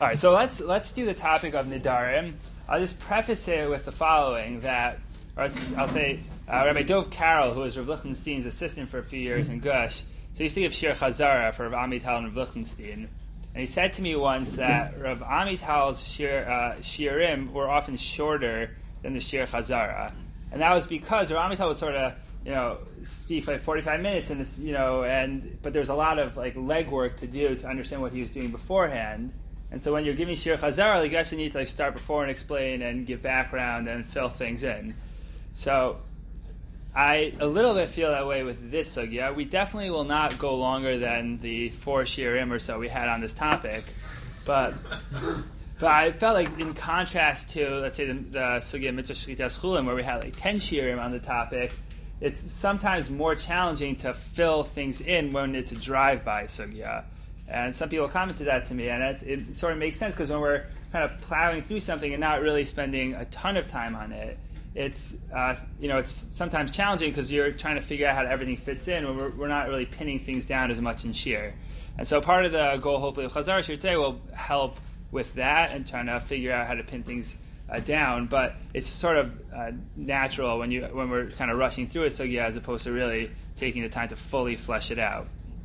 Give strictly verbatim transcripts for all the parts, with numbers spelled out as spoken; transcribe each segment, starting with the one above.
All right, so let's let's do the topic of Nidarim. I'll just preface it with the following: that, or I'll say, uh, Rabbi Dov Carroll, who was Rav Lichtenstein's assistant for a few years in Gush, so he used to give Shir Chazara for Rav Amital and Rav Lichtenstein. And he said to me once that Rav Amital's shir, uh, shirim were often shorter than the Shir Chazara, and that was because Rav Amital would sort of, you know, speak for like forty-five minutes, and this, you know, and but there's a lot of like legwork to do to understand what he was doing beforehand. And so when you're giving Shir Chazara, you actually need to like start before and explain and give background and fill things in. So I a little bit feel that way with this sugya. We definitely will not go longer than the four shirim or so we had on this topic, but but I felt like in contrast to, let's say, the, the sugya mitzvah shlitas chulim, where we had like ten shirim on the topic, it's sometimes more challenging to fill things in when it's a drive-by sugya. And some people commented that to me, and it, it sort of makes sense because when we're kind of plowing through something and not really spending a ton of time on it, it's uh, you know it's sometimes challenging because you're trying to figure out how everything fits in when we're, we're not really pinning things down as much in Shir. And so part of the goal, hopefully, of Chazar Shir today will help with that and trying to figure out how to pin things uh, down. But it's sort of uh, natural when you when we're kind of rushing through it, so yeah, as opposed to really taking the time to fully flesh it out.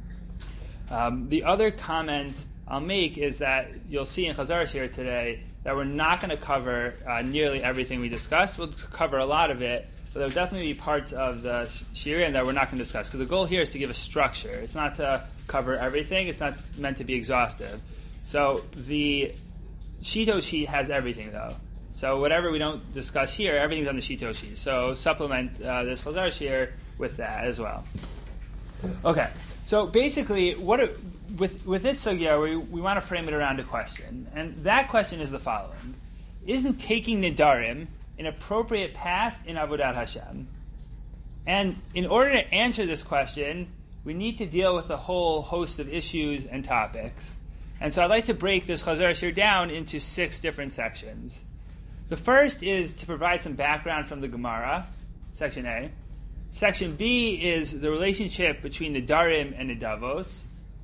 Um, the other comment I'll make is that you'll see in Chazar Shir today that we're not going to cover uh, nearly everything we discussed. We'll cover a lot of it, but there'll definitely be parts of the Shirim that we're not going to discuss, because the goal here is to give a structure. It's not to cover everything. It's not meant to be exhaustive. So the Shito sheet has everything, though. So whatever we don't discuss here, everything's on the Shito sheet. So supplement uh, this Chazar Shir with that as well. Okay, so basically, what it, with with this sugya, we we want to frame it around a question, and that question is the following: isn't taking nidarim an appropriate path in Avodat Hashem? And in order to answer this question, we need to deal with a whole host of issues and topics. And so I'd like to break this Chazar Shir down into six different sections. The first is to provide some background from the Gemara, section A. Section B is the relationship between Nidarim and Nidavos.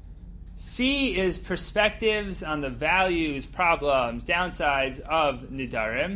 C is perspectives on the values, problems, downsides of Nidarim.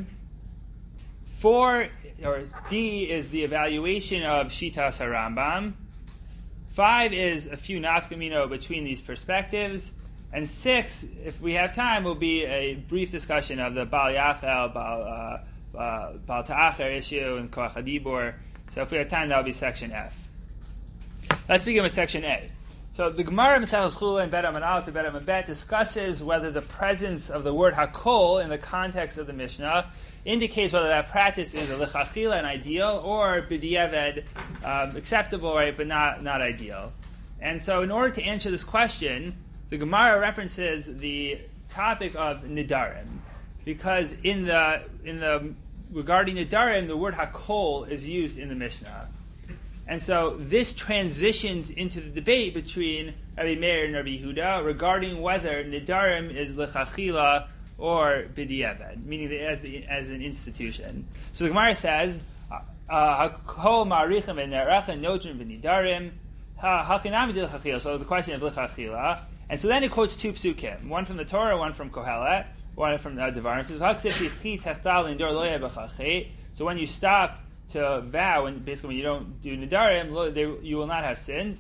Four, or D, is the evaluation of Shitas HaRambam. Five is a few nafkamino between these perspectives. And six, if we have time, will be a brief discussion of the Bal Yachel, Bal, uh, uh, Bal Ta'acher issue, and Koach HaDibur. So if we have time, that will be section F. Let's begin with section A. So the Gemara Maseches Chulin and Bet Amud Aleph to Bet Amud Bet discusses whether the presence of the word Hakol in the context of the Mishnah indicates whether that practice is a lichachila, an ideal, or b'diavad, um, acceptable, right, but not, not ideal. And so in order to answer this question, the Gemara references the topic of Nidarim, because in the in the regarding Nidarim, the word Hakol is used in the Mishnah. And so this transitions into the debate between Rabbi Meir and Rabbi Yehuda regarding whether Nidarim is Lechachila or B'diavad, meaning as, the, as an institution. So the Gemara says, Hakol ma'arichem v'ne'erachem notrim v'nidarim, ha'chinami d'Lechachila. So the question of Lechachila. And so then it quotes two psukim, one from the Torah, one from Kohelet, one from uh, Devarim. It says, so when you stop to vow, and basically when you don't do Nidarim, you will not have sins.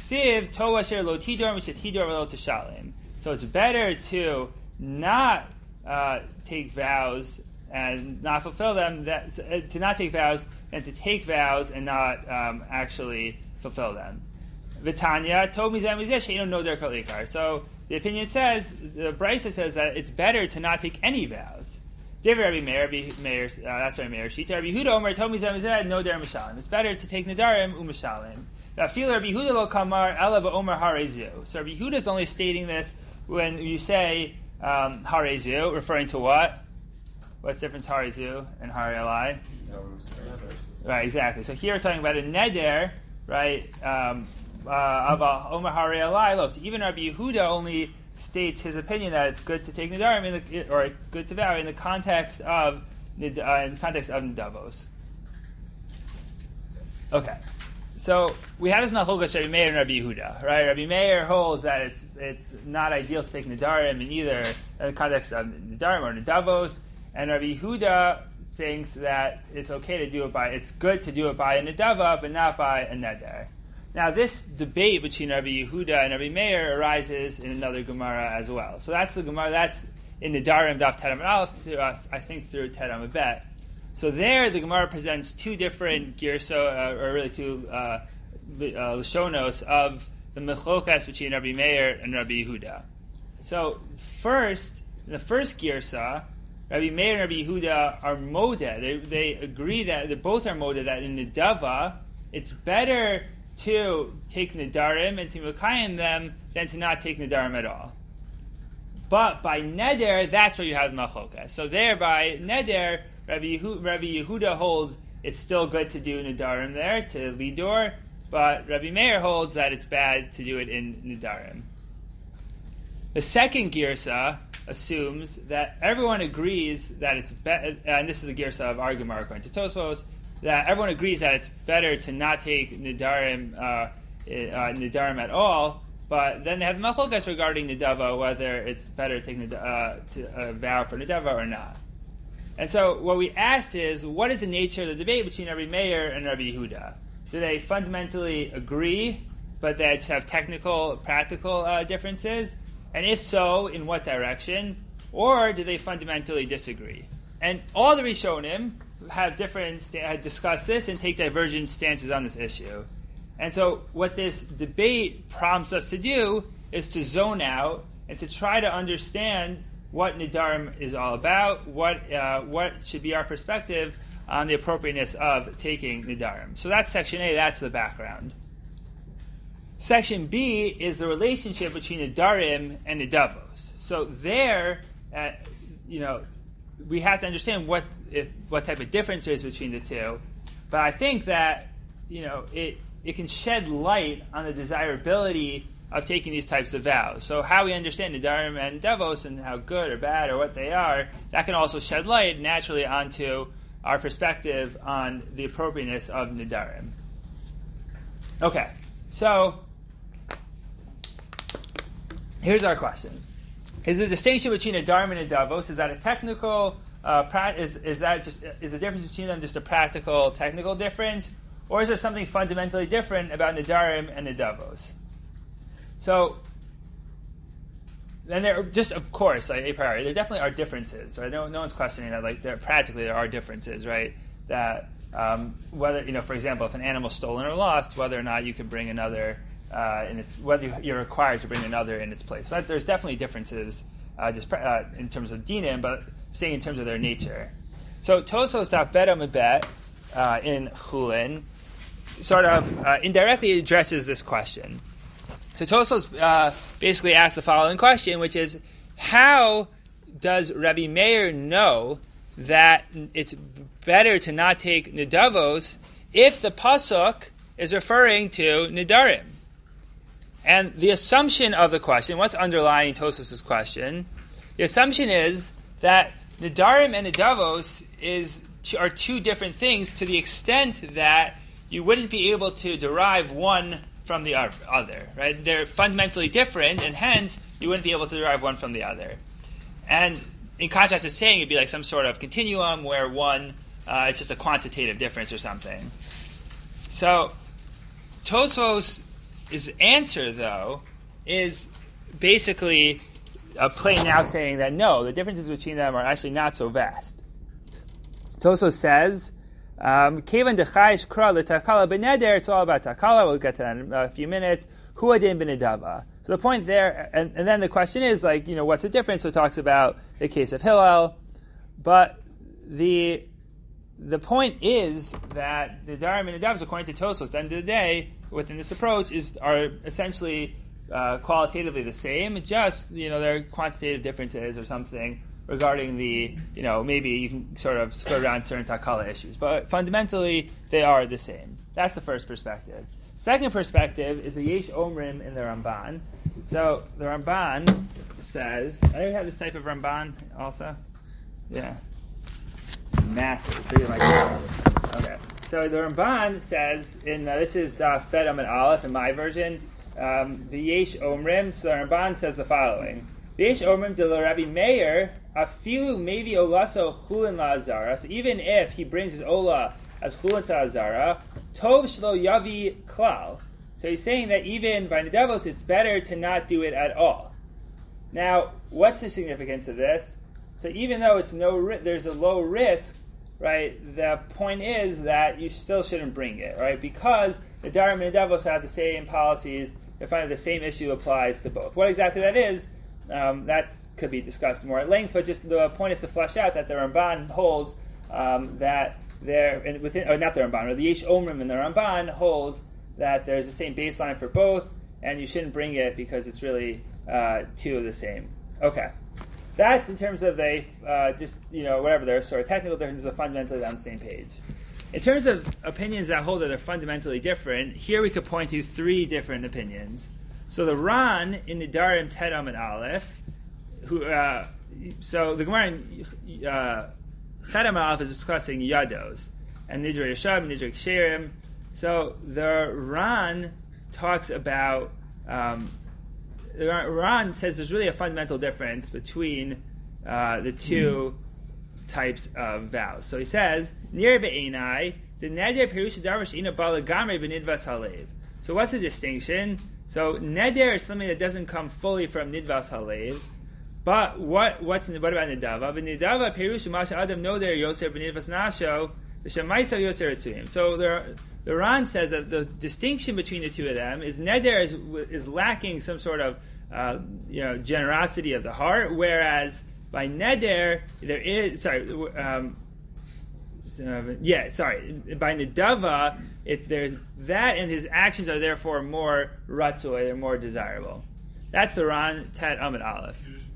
So it's better to not uh, take vows and not fulfill them, that, uh, to not take vows, than to take vows and not um, actually fulfill them. Vitanya told me that you don't know their kolikar. So the opinion says, the Brisa says that it's better to not take any vows. David Rabbi Meir, Rabbi Meir, uh, that's Rabbi Meir. Shita Rabbi Huda Omer told me that no der mishalim. It's better to take nidarim u'mishalim. Feel Rabbi Huda lo kamar ela ba'omer harezu. So Rabbi Huda is only stating this when you say um, harezu, referring to what? What's the difference harezu and harelai? Right, exactly. So here we're talking about a neder, right? Um, Uh, about Omer Harei Alai. So even Rabbi Yehuda only states his opinion that it's good to take Nidarim in the, or good to vow in the context of uh, in the context of Nidavos. Okay, so we have this machlokes Rabbi Meir and Rabbi Yehuda, right? Rabbi Meir holds that it's it's not ideal to take nedarim in either in the context of nedarim or nedavos, and Rabbi Yehuda thinks that it's okay to do it by, it's good to do it by a nedava, but not by a neder. Now, this debate between Rabbi Yehuda and Rabbi Meir arises in another Gemara as well. So that's the Gemara, that's in the Nedarim Daf Tet Amud Aleph, through, uh, I think through Tet Amud Bet. So there, the Gemara presents two different girso, uh, or really two uh, uh, Lashonos of the mechlokas between Rabbi Meir and Rabbi Yehuda. So first, in the first girsa, Rabbi Meir and Rabbi Yehuda are modeh. They, they agree that, they both are modeh, that in Nedava, it's better to take Nedarim and to Mekayim them than to not take Nedarim at all. But by Neder, that's where you have the Machlokes. So there, by Neder, Rabbi, Yehu, Rabbi Yehuda holds it's still good to do Nedarim there, to Lidor, but Rabbi Meir holds that it's bad to do it in Nedarim. The second Girsa assumes that everyone agrees that it's better, and this is the Girsa of our Gemara according to Tosfos, that everyone agrees that it's better to not take Nedarim, uh, uh, Nedarim at all, but then they have Machlokes regarding Nedava, whether it's better to take uh, to, uh, vow for Nedava or not. And so what we asked is, what is the nature of the debate between Rabbi Meir and Rabbi Yehuda? Do they fundamentally agree, but they just have technical, practical uh, differences? And if so, in what direction? Or do they fundamentally disagree? And all the Rishonim have different, have discussed this and take divergent stances on this issue. And so what this debate prompts us to do is to zone out and to try to understand what Nedarim is all about, what uh, what should be our perspective on the appropriateness of taking Nedarim. So that's section A, that's the background. Section B is the relationship between Nedarim and Nedavos. So there, uh, you know, we have to understand what if, what type of difference there is between the two. But I think that, you know, it it can shed light on the desirability of taking these types of vows. So how we understand Nedarim and Devos and how good or bad or what they are, that can also shed light naturally onto our perspective on the appropriateness of Nedarim. Okay, so here's our question. Is the distinction between Nedarim and Nedavos, is that a technical, uh, pra- is, is that just, is the difference between them just a practical, technical difference? Or is there something fundamentally different about Nedarim and Nedavos? So, then there, just of course, like a priori, there definitely are differences, right? No, no one's questioning that. Like, there practically there are differences, right? That um, whether, you know, for example, if an animal's stolen or lost, whether or not you could bring another, uh, in its, whether you're required to bring another in its place. So that, there's definitely differences, uh, just uh, in terms of dinim, but saying in terms of their nature. So Tosfos Daf Bet Amud Bet uh, in Chulin sort of uh, indirectly addresses this question. So Tosfos uh, basically asks the following question, which is, how does Rabbi Meir know that it's better to not take Nedavos if the pasuk is referring to Nedarim? And the assumption of the question, what's underlying Tosfos' question, the assumption is that Nedarim and Nedavos is are two different things to the extent that you wouldn't be able to derive one from the other, right? They're fundamentally different, and hence you wouldn't be able to derive one from the other. And in contrast to saying it'd be like some sort of continuum where one, uh, it's just a quantitative difference or something. So Tosfos' answer, though, is basically a plain now saying that no, the differences between them are actually not so vast. Tosfos says, Kevan dechayish kra l'takala b'neder. It's all about takala. We'll get to that in a few minutes. Hu adin b'nedava. So the point there, and, and then the question is, like, you know, what's the difference? So it talks about the case of Hillel, but the the point is that the Nedarim and Nedavos, according to Tosfos, at the end of the day, within this approach, is are essentially uh, qualitatively the same. Just, you know, there are quantitative differences or something regarding the, you know, maybe you can sort of skirt around certain takala issues. But fundamentally, they are the same. That's the first perspective. Second perspective is the Yesh Omrim in the Ramban. So the Ramban says, I have this type of Ramban also? Yeah. It's massive. Bigger than my glasses. Okay. So the Ramban says, in uh, this is the Fed Amid Aleph in my version, um, the Yesh Omrim. So the Ramban says the following: the Yesh Omrim de la Rabbi Meir afilu maybe olaso chulin la azara. So even if he brings his ola as chulin to azara, tov shlo yavi klal. So he's saying that even by nedavos, it's better to not do it at all. Now, what's the significance of this? So even though it's no, ri- there's a low risk, right? The point is that you still shouldn't bring it, right? Because the Darim and Nedavos have the same policies. They find that the same issue applies to both. What exactly that is, um, that could be discussed more at length. But just the point is to flesh out that the Ramban holds um, that there, and within, or not the Ramban, or the Yesh Omrim and the Ramban holds that there's the same baseline for both, and you shouldn't bring it because it's really uh, two of the same. Okay. That's in terms of the, uh, just, you know, whatever, they're sort of technical differences, but fundamentally on the same page. In terms of opinions that hold that are fundamentally different, here we could point to three different opinions. So the Ran in the Nedarim Tedam and Aleph, who, uh, so the Gemara in uh, Tedam and Aleph is discussing Yados, and Nidra Yashab, Nidra Ksherim. So the Ran talks about, um, Ran says there's really a fundamental difference between uh, the two mm-hmm. types of vows. So he says, Nir be'enai, the neder perusha darvish ina balagamre b'nidvas halev. So what's the distinction? So neder is something that doesn't come fully from nidvas halev. But what what's what about nidava? B'nidava perusha masha adam noder yoser b'nidvas nasho v'shamaisav yoser etzuyim. So there. The Ran says that the distinction between the two of them is neder is, is lacking some sort of uh, you know generosity of the heart, whereas by neder there is sorry um, uh, yeah sorry by nedava if there's that and his actions are therefore more ratzoi, they're more desirable. That's the Ran Tet Amid Aleph.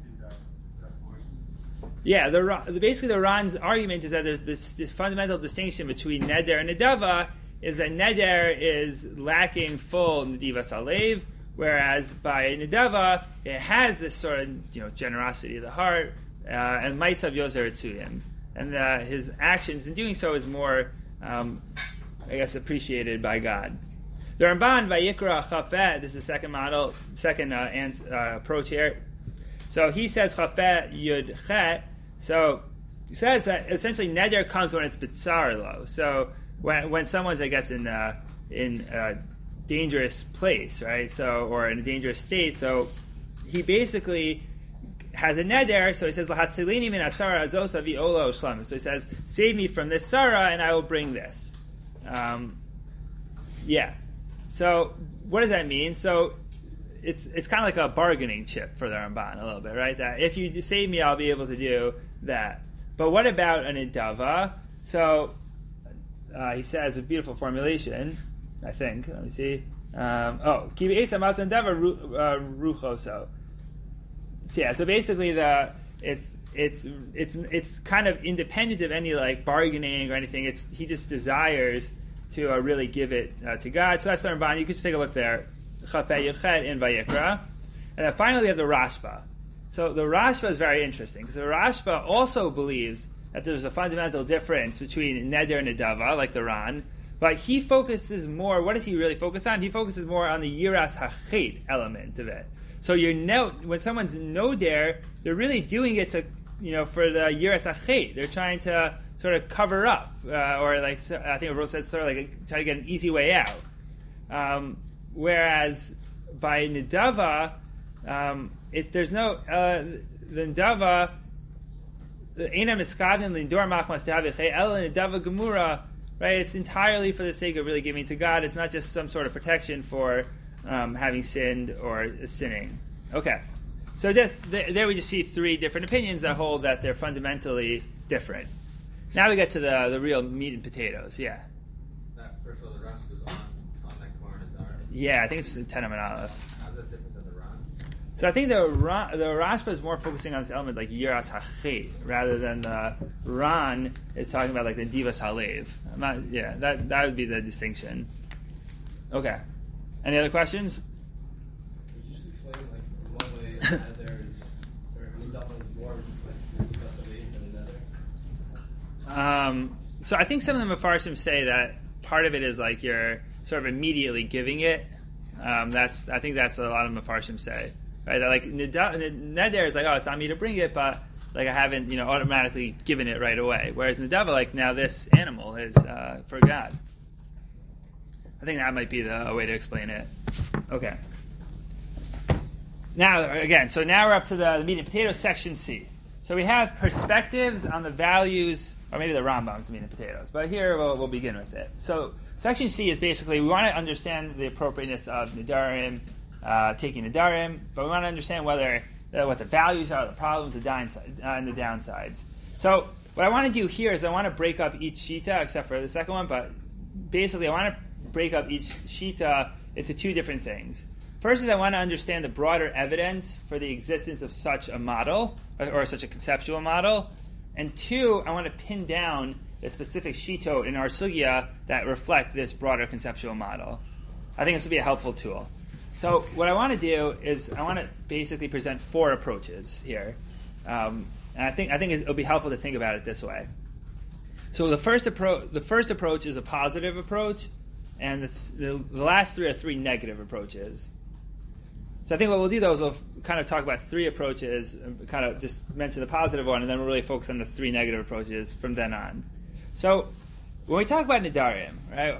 Yeah, the, the basically the Ran's argument is that there's this, this fundamental distinction between neder and nedava. Is that neder is lacking full nedivas halev, whereas by nedava it has this sort of you know generosity of the heart uh, and maisav yoser etzuyim, and uh, his actions in doing so is more, um, I guess, appreciated by God. The Ramban Vayikra Chafet. This is the second model, second uh, ans- uh, approach here. So he says Chafet Yud Chet. So he says that essentially neder comes when it's bitzar lo. So When, when someone's, I guess, in uh, in a dangerous place, right? So, or in a dangerous state. So, he basically has a neder. So he says, "Lahatzilini min atzara azos avi olo shlam." So he says, "Save me from this sarah, and I will bring this." Um, yeah. So, what does that mean? So, it's it's kind of like a bargaining chip for the Ramban a little bit, right? That if you save me, I'll be able to do that. But what about an idava? So. Uh, he says a beautiful formulation, I think. Let me see. Um, oh, kibi esa mazandava ruchoso. So yeah, so basically the it's it's it's it's kind of independent of any like bargaining or anything. It's he just desires to uh, really give it uh, to God. So that's the Ramban. You can just take a look there. Chafei Yechet in Vayikra, and then finally we have the Rashba. So the Rashba is very interesting because the Rashba also believes that there's a fundamental difference between neder and nedava, like the Ran, but he focuses more. What does he really focus on? He focuses more on the yiras hachet element of it. So your note, when someone's noder, they're really doing it to, you know, for the yiras hachet. They're trying to sort of cover up, uh, or like I think Rose said, sort of like try to get an easy way out. Um, whereas by nedava, um, it, there's no uh, the nedava. Right, it's entirely for the sake of really giving to God. It's not just some sort of protection for um, having sinned or sinning. Okay, so just th- there we just see three different opinions that hold that they're fundamentally different. Now we get to the the real meat and potatoes. Yeah. That first one, the Rashi was on on that corn and Dara. Yeah, I think it's Tenem and Aleph. How's that different than the Ran? So I think the Ra- the Rashba is more focusing on this element like Yiras Hachet rather than the Ran is talking about like the Divas Halev. I'm not, yeah, that that would be the distinction. Okay. Any other questions? Could you just explain like in what way that there is or Nidava is more like Divas Halev than another? Um, so I think some of the Mefarshim say that part of it is like you're sort of immediately giving it. Um, that's I think that's what a lot of Mefarshim say, right? That like neder is like, oh, it's on me to bring it, but like I haven't, you know, automatically given it right away. Whereas nedava, like now this animal is uh, for God. I think that might be the a way to explain it. Okay. Now again, so now we're up to the, the meat and potatoes section C. So we have perspectives on the values, or maybe the Rambam's the meat and potatoes, but here we'll, we'll begin with it. So section C is basically we want to understand the appropriateness of nedarim, uh, taking nedarim, but we want to understand whether uh, what the values are, the problems, the downside, uh, and the downsides. So what I want to do here is I want to break up each shita, except for the second one, but basically I want to break up each shita into two different things. First is I want to understand the broader evidence for the existence of such a model, or, or such a conceptual model. And two, I want to pin down the specific shitot in our sugya that reflect this broader conceptual model. I think this will be a helpful tool. So what I want to do is I want to basically present four approaches here. Um, and I think I think it'll be helpful to think about it this way. So the first approach, the first approach is a positive approach, and the, the, the last three are three negative approaches. So I think what we'll do, though, is we'll kind of talk about three approaches, and kind of just mention the positive one, and then we'll really focus on the three negative approaches from then on. So when we talk about nedarim, right,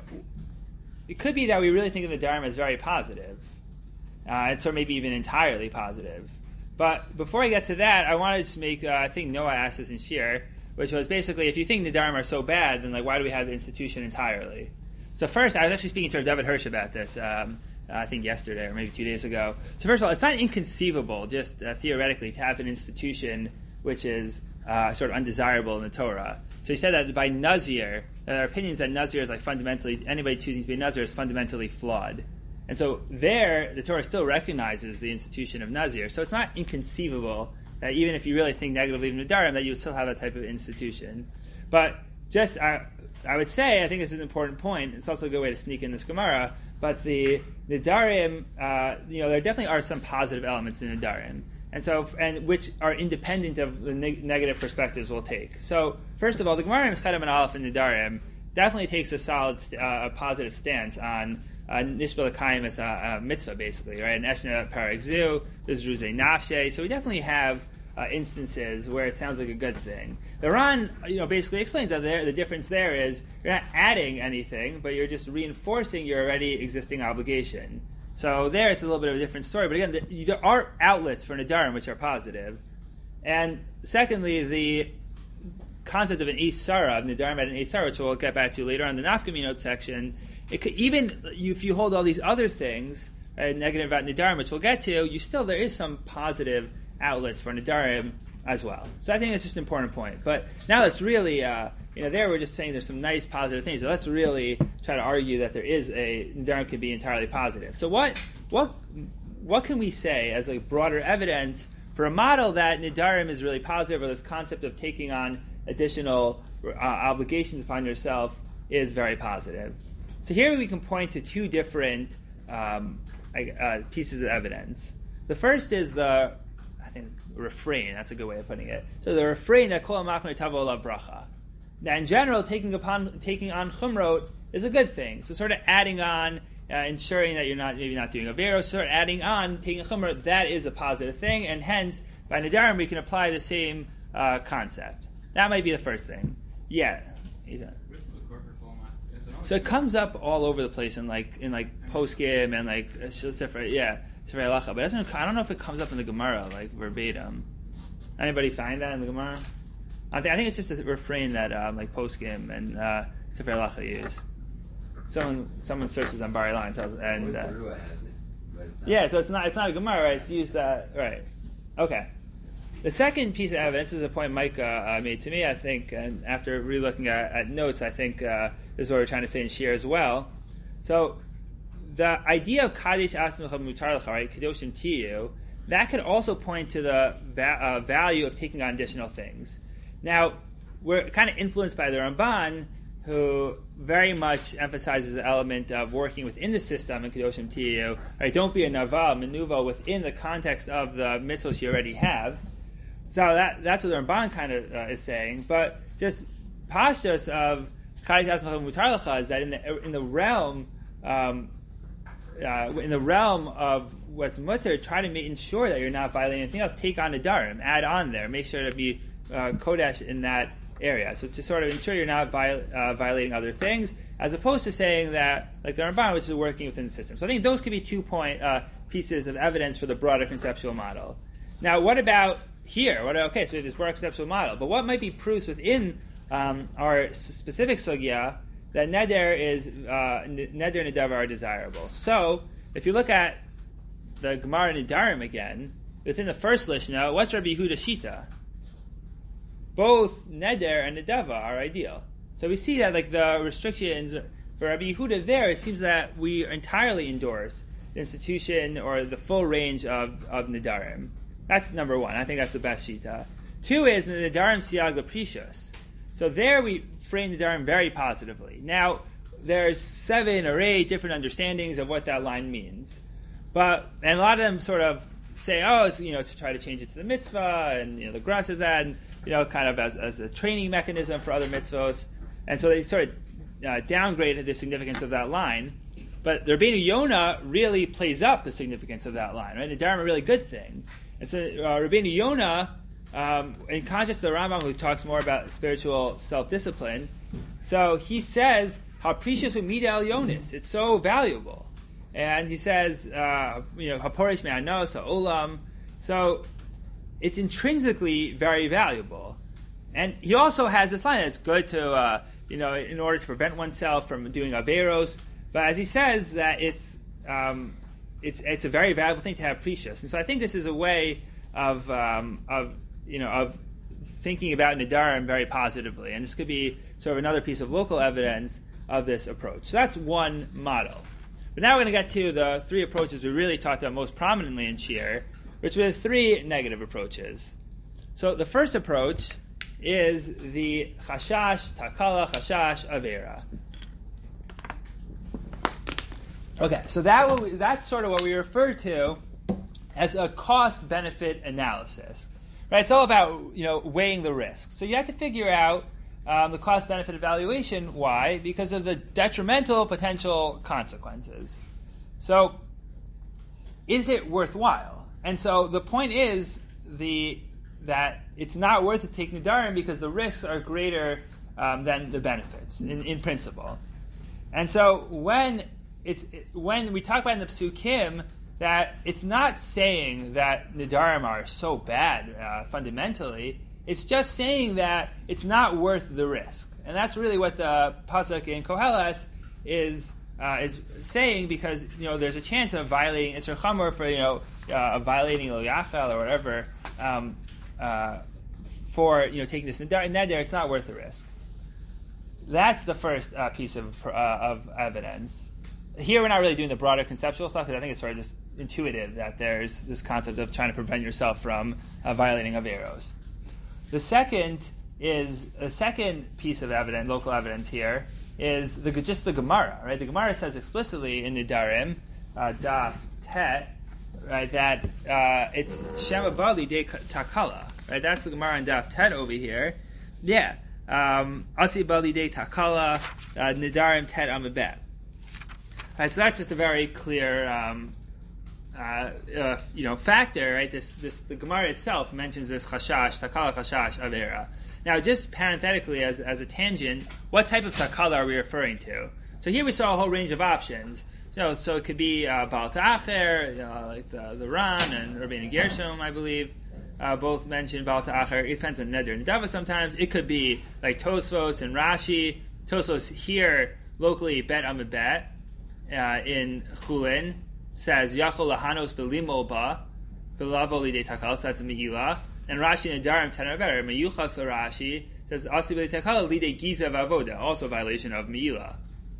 it could be that we really think of nedarim as very positive, uh, and so maybe even entirely positive. But before I get to that, I wanted to make, uh, I think Noah asked this in Shir, which was basically, if you think nedarim are so bad, then like why do we have the institution entirely? So first, I was actually speaking to David Hirsch about this, um, Uh, I think yesterday or maybe two days ago. So first of all, it's not inconceivable, just uh, theoretically, to have an institution which is uh, sort of undesirable in the Torah. So he said that by Nazir, there are opinions that Nazir is like fundamentally, anybody choosing to be a Nazir is fundamentally flawed. And so there, the Torah still recognizes the institution of Nazir. So it's not inconceivable that even if you really think negatively of Nedarim, that you would still have that type of institution. But just, uh, I would say, I think this is an important point. It's also a good way to sneak in this Gemara. But the Nedarim, uh, you know, there definitely are some positive elements in Nedarim, and so and which are independent of the neg- negative perspectives we'll take. So first of all, the Gemara in Chedam and Aleph in Nedarim definitely takes a solid, st- uh, a positive stance on uh, Nishba L'Kayim as a, a mitzvah, basically, right? And Eshna Parag Zu, there's Ruzei Nafshe. So we definitely have uh, instances where it sounds like a good thing. The Ran, you know, basically explains that there, the difference there is you're not adding anything, but you're just reinforcing your already existing obligation. So there, it's a little bit of a different story. But again, the, there are outlets for Nedarim which are positive. And secondly, the concept of an Isara, of Nedarim at an Isara, which we'll get back to later on in the Nafkaminot section, it could, even if you hold all these other things, right, negative about Nedarim, which we'll get to, you still, there is some positive outlets for Nedarim as well. So I think that's just an important point. But now let's really, uh, you know, there we're just saying there's some nice positive things. So let's really try to argue that there is a, Nedarim could be entirely positive. So what what what can we say as a broader evidence for a model that Nedarim is really positive, or this concept of taking on additional uh, obligations upon yourself is very positive? So here we can point to two different um, uh, pieces of evidence. The first is the, I think, refrain. That's a good way of putting it. So the refrain that kol machmer tavo la bracha. Now, in general, taking upon taking on chumrot is a good thing. So, sort of adding on, uh, ensuring that you're not maybe not doing avero, sort of adding on taking a chumrot, that is a positive thing, and hence by nedarim we can apply the same uh, concept. That might be the first thing. Yeah. So it comes up all over the place in like in like poskim and like yeah. But it doesn't, I don't know if it comes up in the Gemara, like verbatim. Anybody find that in the Gemara? I think, I think it's just a refrain that um, like poskim and uh, Sefer Halacha use. Someone someone searches on Bar Ilan and tells, and uh, yeah, so it's not it's not a Gemara, right? It's used that uh, right. Okay. The second piece of evidence is a point Mike uh, made to me, I think, and after re-looking at, at notes, I think uh, this is what we're trying to say in Shir as well. So the idea of Kadesh Atzmecha Mutar Lecha, right, Kedoshim Tiyu, that could also point to the va- uh, value of taking on additional things. Now, we're kind of influenced by the Ramban, who very much emphasizes the element of working within the system in Kedoshim Tiyu. Right, don't be a Naval, Menuva within the context of the mitzvahs you already have. So that that's what the Ramban kind of uh, is saying. But just pashtus of is that in the in the realm um, uh, in the realm of what's mutter, try to make, ensure that you're not violating anything else. Take on nedarim, add on there, make sure to be uh, kodesh in that area. So to sort of ensure you're not viol- uh, violating other things, as opposed to saying that, like the Ramban, which is working within the system. So I think those could be two point uh, pieces of evidence for the broader conceptual model. Now, what about here? What okay, so this broader conceptual model, but what might be proofs within um, our specific sugya that neder is uh, neder and nedav are desirable? So if you look at the Gemara Nedarim again, within the first Lishna, what's Rabbi Yehuda Shita? Both neder and nedava are ideal. So we see that like the restrictions for Rabbi Yehuda there, it seems that we entirely endorse the institution or the full range of, of nedarim. That's number one. I think that's the best shita. Two is the nedarim siag leprecious. So there we frame nedarim very positively. Now there's seven or eight different understandings of what that line means, but and a lot of them sort of say, oh, it's, you know, to try to change it to the mitzvah, and you know the Gra says that, and you know, kind of as, as a training mechanism for other mitzvos. And so they sort of uh, downgraded the significance of that line. But the Rabbeinu Yonah really plays up the significance of that line, right? The Nedarim are a really good thing. And so uh, Rabbeinu Yonah, um, in contrast to the Rambam, who talks more about spiritual self-discipline, so he says, how precious with Mida Elyonis. It's so valuable. And he says, uh, you know, Haporish Me'anos, Ha'olam. So it's intrinsically very valuable. And he also has this line that's good to, uh, you know, in order to prevent oneself from doing averos. But as he says, that it's um, it's it's a very valuable thing to have precious. And so I think this is a way of um, of you know of thinking about nedarim very positively. And this could be sort of another piece of local evidence of this approach. So that's one model. But now we're going to get to the three approaches we really talked about most prominently in Shir, which were three negative approaches. So the first approach is the chashash, takala, chashash, avera. Okay, so that what we, that's sort of what we refer to as a cost-benefit analysis. Right? It's all about, you know, weighing the risks. So you have to figure out um, the cost-benefit evaluation. Why? Because of the detrimental potential consequences. So is it worthwhile? And so the point is the that it's not worth it to take nedarim because the risks are greater um, than the benefits in, in principle. And so when it's it, when we talk about in the Psukim that it's not saying that nedarim are so bad uh, fundamentally, it's just saying that it's not worth the risk. And that's really what the pasuk in Koheles is uh, is saying, because you know there's a chance of violating Isser Chamor for you know uh, violating Lo Yachal or whatever. Um, Uh, for you know taking this neder, it's not worth the risk. That's the first uh, piece of uh, of evidence. Here we're not really doing the broader conceptual stuff because I think it's sort of just intuitive that there's this concept of trying to prevent yourself from uh, violating averos. The second is the second piece of evidence, local evidence here, is the just the Gemara. Right, the Gemara says explicitly in Nedarim, uh, Daf Tet. Right, that uh, it's Shema Bali de Takala. Right, that's the Gemara in Daf Tet over here. Yeah, um, Asi Bali de Takala Nedarim Tet Amabet. Right, so that's just a very clear, um, uh, uh, you know, factor. Right, this this the Gemara itself mentions this Chashash Takala Chashash Avera. Now, just parenthetically, as as a tangent, what type of Takala are we referring to? So here we saw a whole range of options. So, so it could be uh, Baal Ta'acher, uh, like the, the Ran and Rabbeinu Gershom, I believe, uh, both mentioned Baal Ta'acher. It depends on Neder and Nedava sometimes. It could be like Tosfos and Rashi. Tosfos here, locally, Bet Amid Bet, uh, in Chulin, says Yachol Lahanos V'Limol Ba, V'Lavo Lidei Takal, so that's a Me'ilah. And Rashi Nedarim Tenar Better, Meyuchas Rashi, says Asi B'Lidei Takal, Lidei Giza V'Avoda, also a violation of Me'ilah.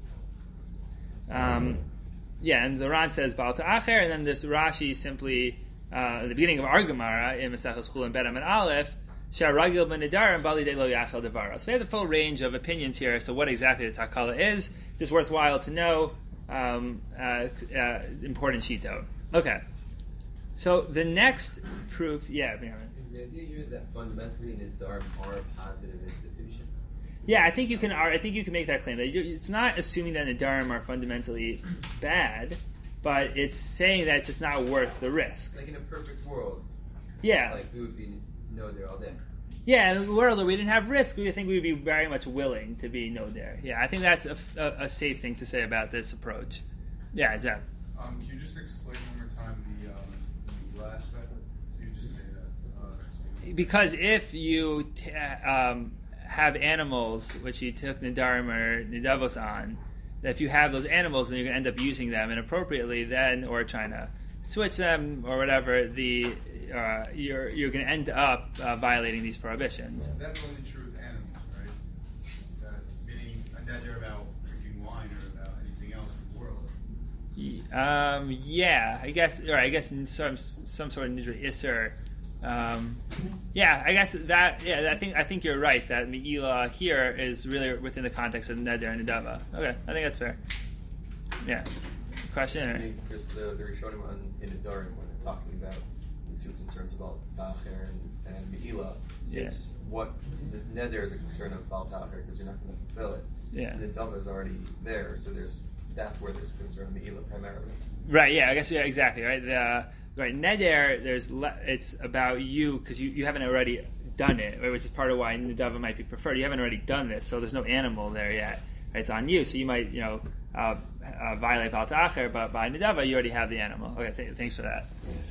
Um... Yeah, and the Ran says Baal Ta'acher, and then this Rashi simply, uh, at the beginning of our Gemara, in Maseches Chulin Bet Amid Aleph, She'aragil ben Nedarim Bali de Lo Yachal Devara. So we have the full range of opinions here as to what exactly the Takala is. It's worthwhile to know. Um, uh, uh, important shito. Okay. So the next proof, yeah, Miriam. Is the idea here that fundamentally Nedarim are a positive institution? Yeah, I think you can. I think you can make that claim. That it's not assuming that Nedarim are fundamentally bad, but it's saying that it's just not worth the risk. Like in a perfect world. Yeah. Like we would be no there all day. Yeah, in a world where we didn't have risk, we think we would be very much willing to be no there. Yeah, I think that's a, a, a safe thing to say about this approach. Yeah, exactly. Um, can you just explain one more time the, um, the last method? Can you just say that? Uh, Because if you t- um, have animals, which you took Nedarim or Nedavos on, that if you have those animals, then you're going to end up using them inappropriately, then, or trying to switch them or whatever, the uh, you're you're going to end up uh, violating these prohibitions. That's only true with animals, right? That, meaning a neder about drinking wine or about anything else in the world. Um, yeah, I guess, or I guess in some some sort of nidra isser. Um, yeah, I guess that. Yeah, I think I think you're right that me'ila here is really within the context of neder and nedava. Okay, I think that's fair. Yeah. Question? I Or? mean, because the the Rishonim on in Nedarim when they're talking about the two concerns about Ba'acher and, and Me'ila, Yeah. it's what the neder is a concern of Baal Ta'acher because you're not going to fulfill it. Yeah. And the Dava is already there, so there's that's where there's concern of Me'ila primarily. Right. Yeah. I guess. Yeah. Exactly. Right. The right neder. There's le- it's about you because you, you haven't already done it, right, which is part of why nedava might be preferred. You haven't already done this, so there's no animal there yet. Right? It's on you, so you might you know uh, uh, violate Baal Ta'acher, but by nedava you already have the animal. Okay. Th- thanks for that.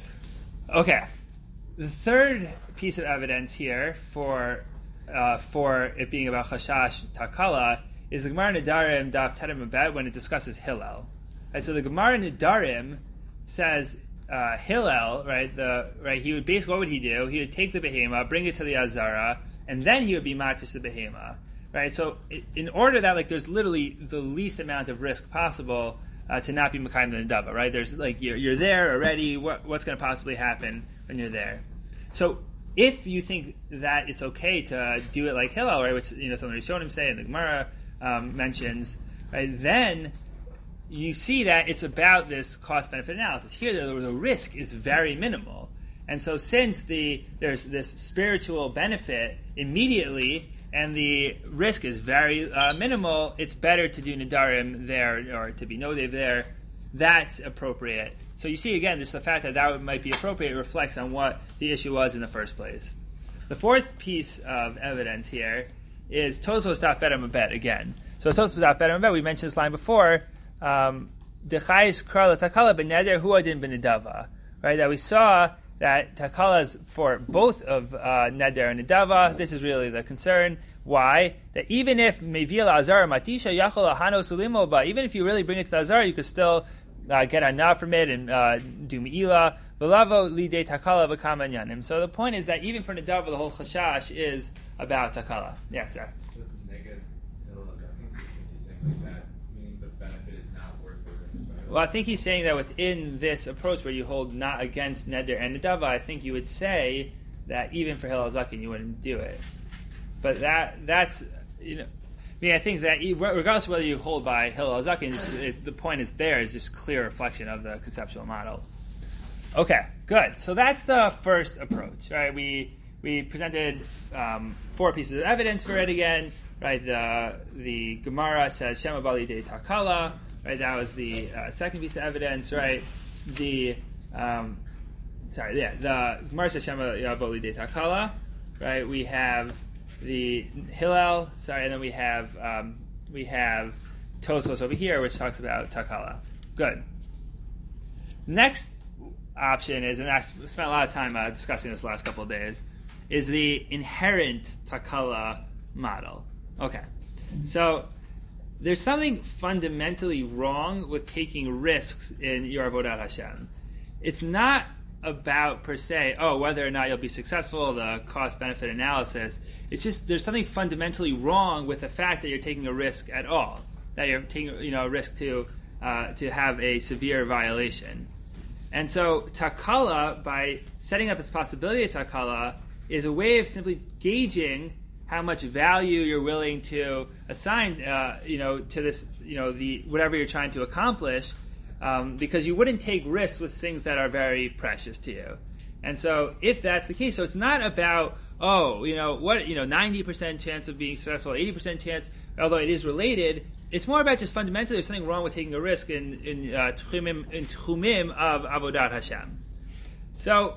Okay. The third piece of evidence here for uh, for it being about chashash takala is the Gemara Nedarim Daf Terem Abed when it discusses Hillel. Right, so the Gemara Nedarim says uh, Hillel, right? The right he would basically what would he do? He would take the behema, bring it to the Azara, and then he would be matish the behema. Right. So in order that like there's literally the least amount of risk possible uh, to not be Mekayim the Nedava. Right. There's like you're you're there already. What what's going to possibly happen when you're there? So if you think that it's okay to do it like Hillel, right, which you know some of the Rishonim say and the Gemara um, mentions, right, then you see that it's about this cost-benefit analysis. Here, the, the risk is very minimal, and so since the there's this spiritual benefit immediately, and the risk is very uh, minimal, it's better to do Nedarim there or to be Nodev there. That's appropriate. So you see, again, just the fact that that might be appropriate reflects on what the issue was in the first place. The fourth piece of evidence here is Tosfos Daf Bet Amabet again. So Tosfos Daf Bet Amabet, we mentioned this line before, um, Dechayis Kral Takala Beneder Huadin Benedava, right? That we saw that Takala is for both of uh, Neder and Nedava. This is really the concern. Why? That even if Mevil Azar Matisha Yachol Hano Sulimoba, even if you really bring it to the Azar, you could still uh, get a na from it and uh, do Me'ila. Velavo Lide Takala B'Kama Yanim. So the point is that even for Nedava, the whole Chashash is about Takala. Yeah, sir. Negative, like that, meaning the benefit is not worth the risk. Well, I think he's saying that within this approach where you hold not against Neder and Nedava, I think you would say that even for Hillel Zakin you wouldn't do it. But that that's, you know, I mean, I think that regardless of whether you hold by Hillel Zakin, just, it, the point is there is just clear reflection of the conceptual model. Okay, good. So that's the first approach, right? We we presented um, four pieces of evidence for it again, right? The the Gemara says Shema Bali De Takala, right? That was the uh, second piece of evidence, right? The um, sorry, yeah, the Gemara says Shema Bali De Takala, right? We have the Hillel, sorry, and then we have um, we have Tosfos over here, which talks about Takala. Good. Next option is, and I spent a lot of time uh, discussing this the last couple of days, is the inherent Takala model. Okay, so there's something fundamentally wrong with taking risks in your Avodat Hashem. It's not about per se, oh, whether or not you'll be successful, the cost-benefit analysis. It's just there's something fundamentally wrong with the fact that you're taking a risk at all, that you're taking you know a risk to uh, to have a severe violation. And so Takala, by setting up its possibility of Takala, is a way of simply gauging how much value you're willing to assign, uh, you know, to this, you know, the whatever you're trying to accomplish, um, because you wouldn't take risks with things that are very precious to you. And so, if that's the case, so it's not about, oh, you know, what, you know, ninety percent chance of being successful, eighty percent chance, although it is related, it's more about just fundamentally there's something wrong with taking a risk in in uh, tchumim, in tchumim of Avodat Hashem. So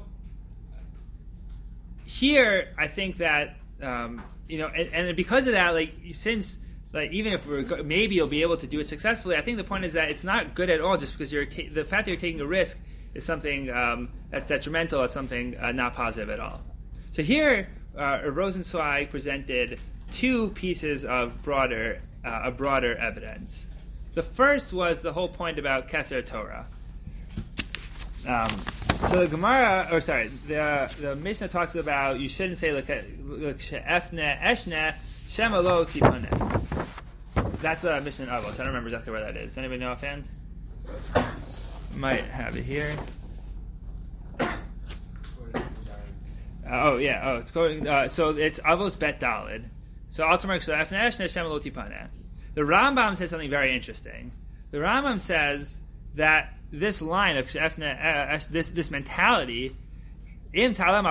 here, I think that um, you know, and, and because of that, like since like even if we're go- maybe you'll be able to do it successfully, I think the point is that it's not good at all just because you're ta- the fact that you're taking a risk is something um, that's detrimental. It's something uh, not positive at all. So here, uh, Rosenzweig presented two pieces of broader uh, a broader evidence. The first was the whole point about Keser Torah. Um, so the Gemara, or sorry, the the Mishnah talks about you shouldn't say l'she'efne eshne shema lo tipaneh. That's the Mishnah in Avos. I don't remember exactly where that is. Anybody know offhand? Might have it here. Uh, oh yeah. Oh, it's going. Uh, so it's Avos Bet Dalid. So Altamark l'she'efne eshne shema lo tipaneh. The Rambam says something very interesting. The Rambam says that this line of this this mentality, you cannot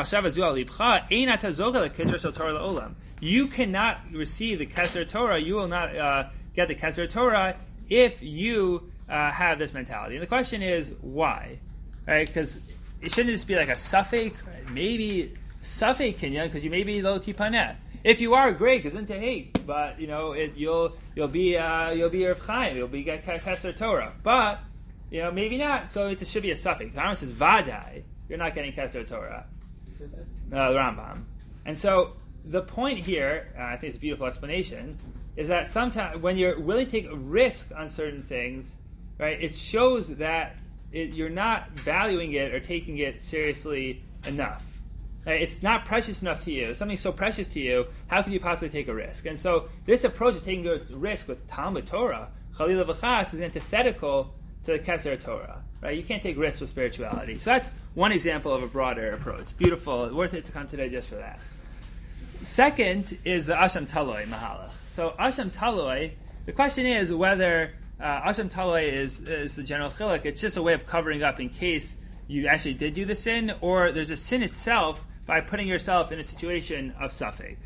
receive the Keser Torah. You will not uh, get the Keser Torah if you uh, have this mentality. And the question is why? Right? Because it shouldn't just be like a suffix, right? Maybe suffix kinyan because you may be lo tipaneh. If you are, great, because into hate, but you know it, you'll you'll be uh, you'll be Rav Chaim, you'll be get Keser Torah, but you know maybe not. So it should be a suffix. The Rambam says vadai, you're not getting Keser Torah. Uh, the Rambam, and so the point here, uh, I think it's a beautiful explanation, is that sometimes when you're willing to take a risk on certain things, right, it shows that it, you're not valuing it or taking it seriously enough. Right? It's not precious enough to you. Something so precious to you, how could you possibly take a risk? And so this approach of taking a risk with Talmud Torah, Chalila V'chas, is antithetical to the Keser Torah. Right? You can't take risks with spirituality. So that's one example of a broader approach. Beautiful. Worth it to come today just for that. Second is the Asham Taloi Mahalach. So Asham Taloi, the question is whether uh, Asham Taloi is, is the general chiluk. It's just a way of covering up in case you actually did do the sin, or there's a sin itself by putting yourself in a situation of suffix.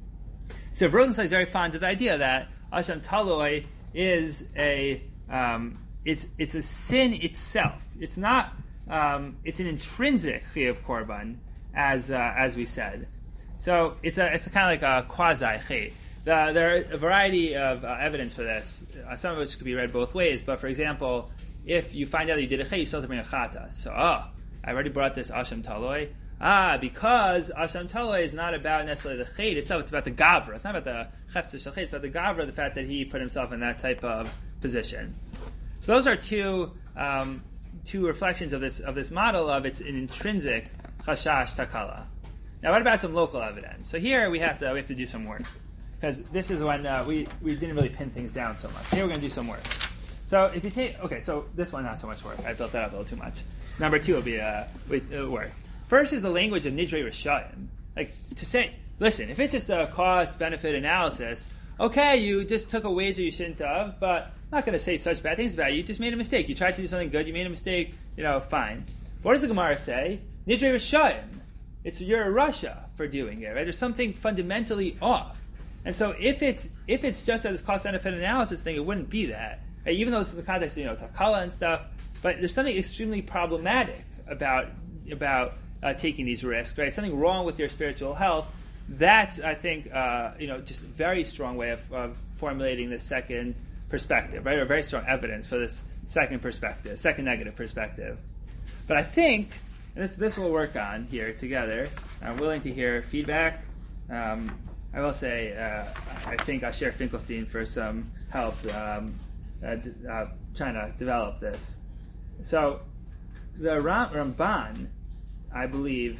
So Rosenzweig is very fond of the idea that Asham Taloi is a um, it's it's a sin itself. It's not um, it's an intrinsic chiyuv korban, as uh, as we said. So it's a it's a kind of like a quasi chiyuv. The, there are a variety of uh, evidence for this, uh, some of which could be read both ways. But for example, if you find out that you did a chiyuv, you still have to bring a chatas. So, oh, I already brought this Asham Taloi. Ah, because Asham Taloi is not about necessarily the chiyuv itself, it's about the gavra. It's not about the chefetz shel chiyuv, it's about the gavra, the fact that he put himself in that type of position. So those are two um, two reflections of this of this model of it's an intrinsic chashash takala. Now, what about some local evidence? So here we have to we have to do some work, because this is when uh, we we didn't really pin things down so much. Here we're going to do some work. So if you take okay, so this one not so much work. I built that up a little too much. Number two will be uh, uh, work. First is the language of Nidrei Rishayim. Like to say, listen, if it's just a cost-benefit analysis, okay, you just took a wager you shouldn't have, but I'm not going to say such bad things about you. You just made a mistake. You tried to do something good. You made a mistake. You know, fine. What does the Gemara say? Nidrei Rishayim. It's you're a Russia for doing it. Right? There's something fundamentally off. And so if it's if it's just this cost-benefit analysis thing, it wouldn't be that. Right? Even though it's in the context of you know takala and stuff, but there's something extremely problematic about about uh, taking these risks. Right? Something wrong with your spiritual health. That's, I think, uh, you know, just a very strong way of, of formulating this second perspective, right? Or very strong evidence for this second perspective, second negative perspective. But I think, and this this will work on here together. I'm willing to hear feedback. Um, I will say, uh, I think Asher Finkelstein for some help um, uh, uh, trying to develop this. So the Ram- Ramban, I believe,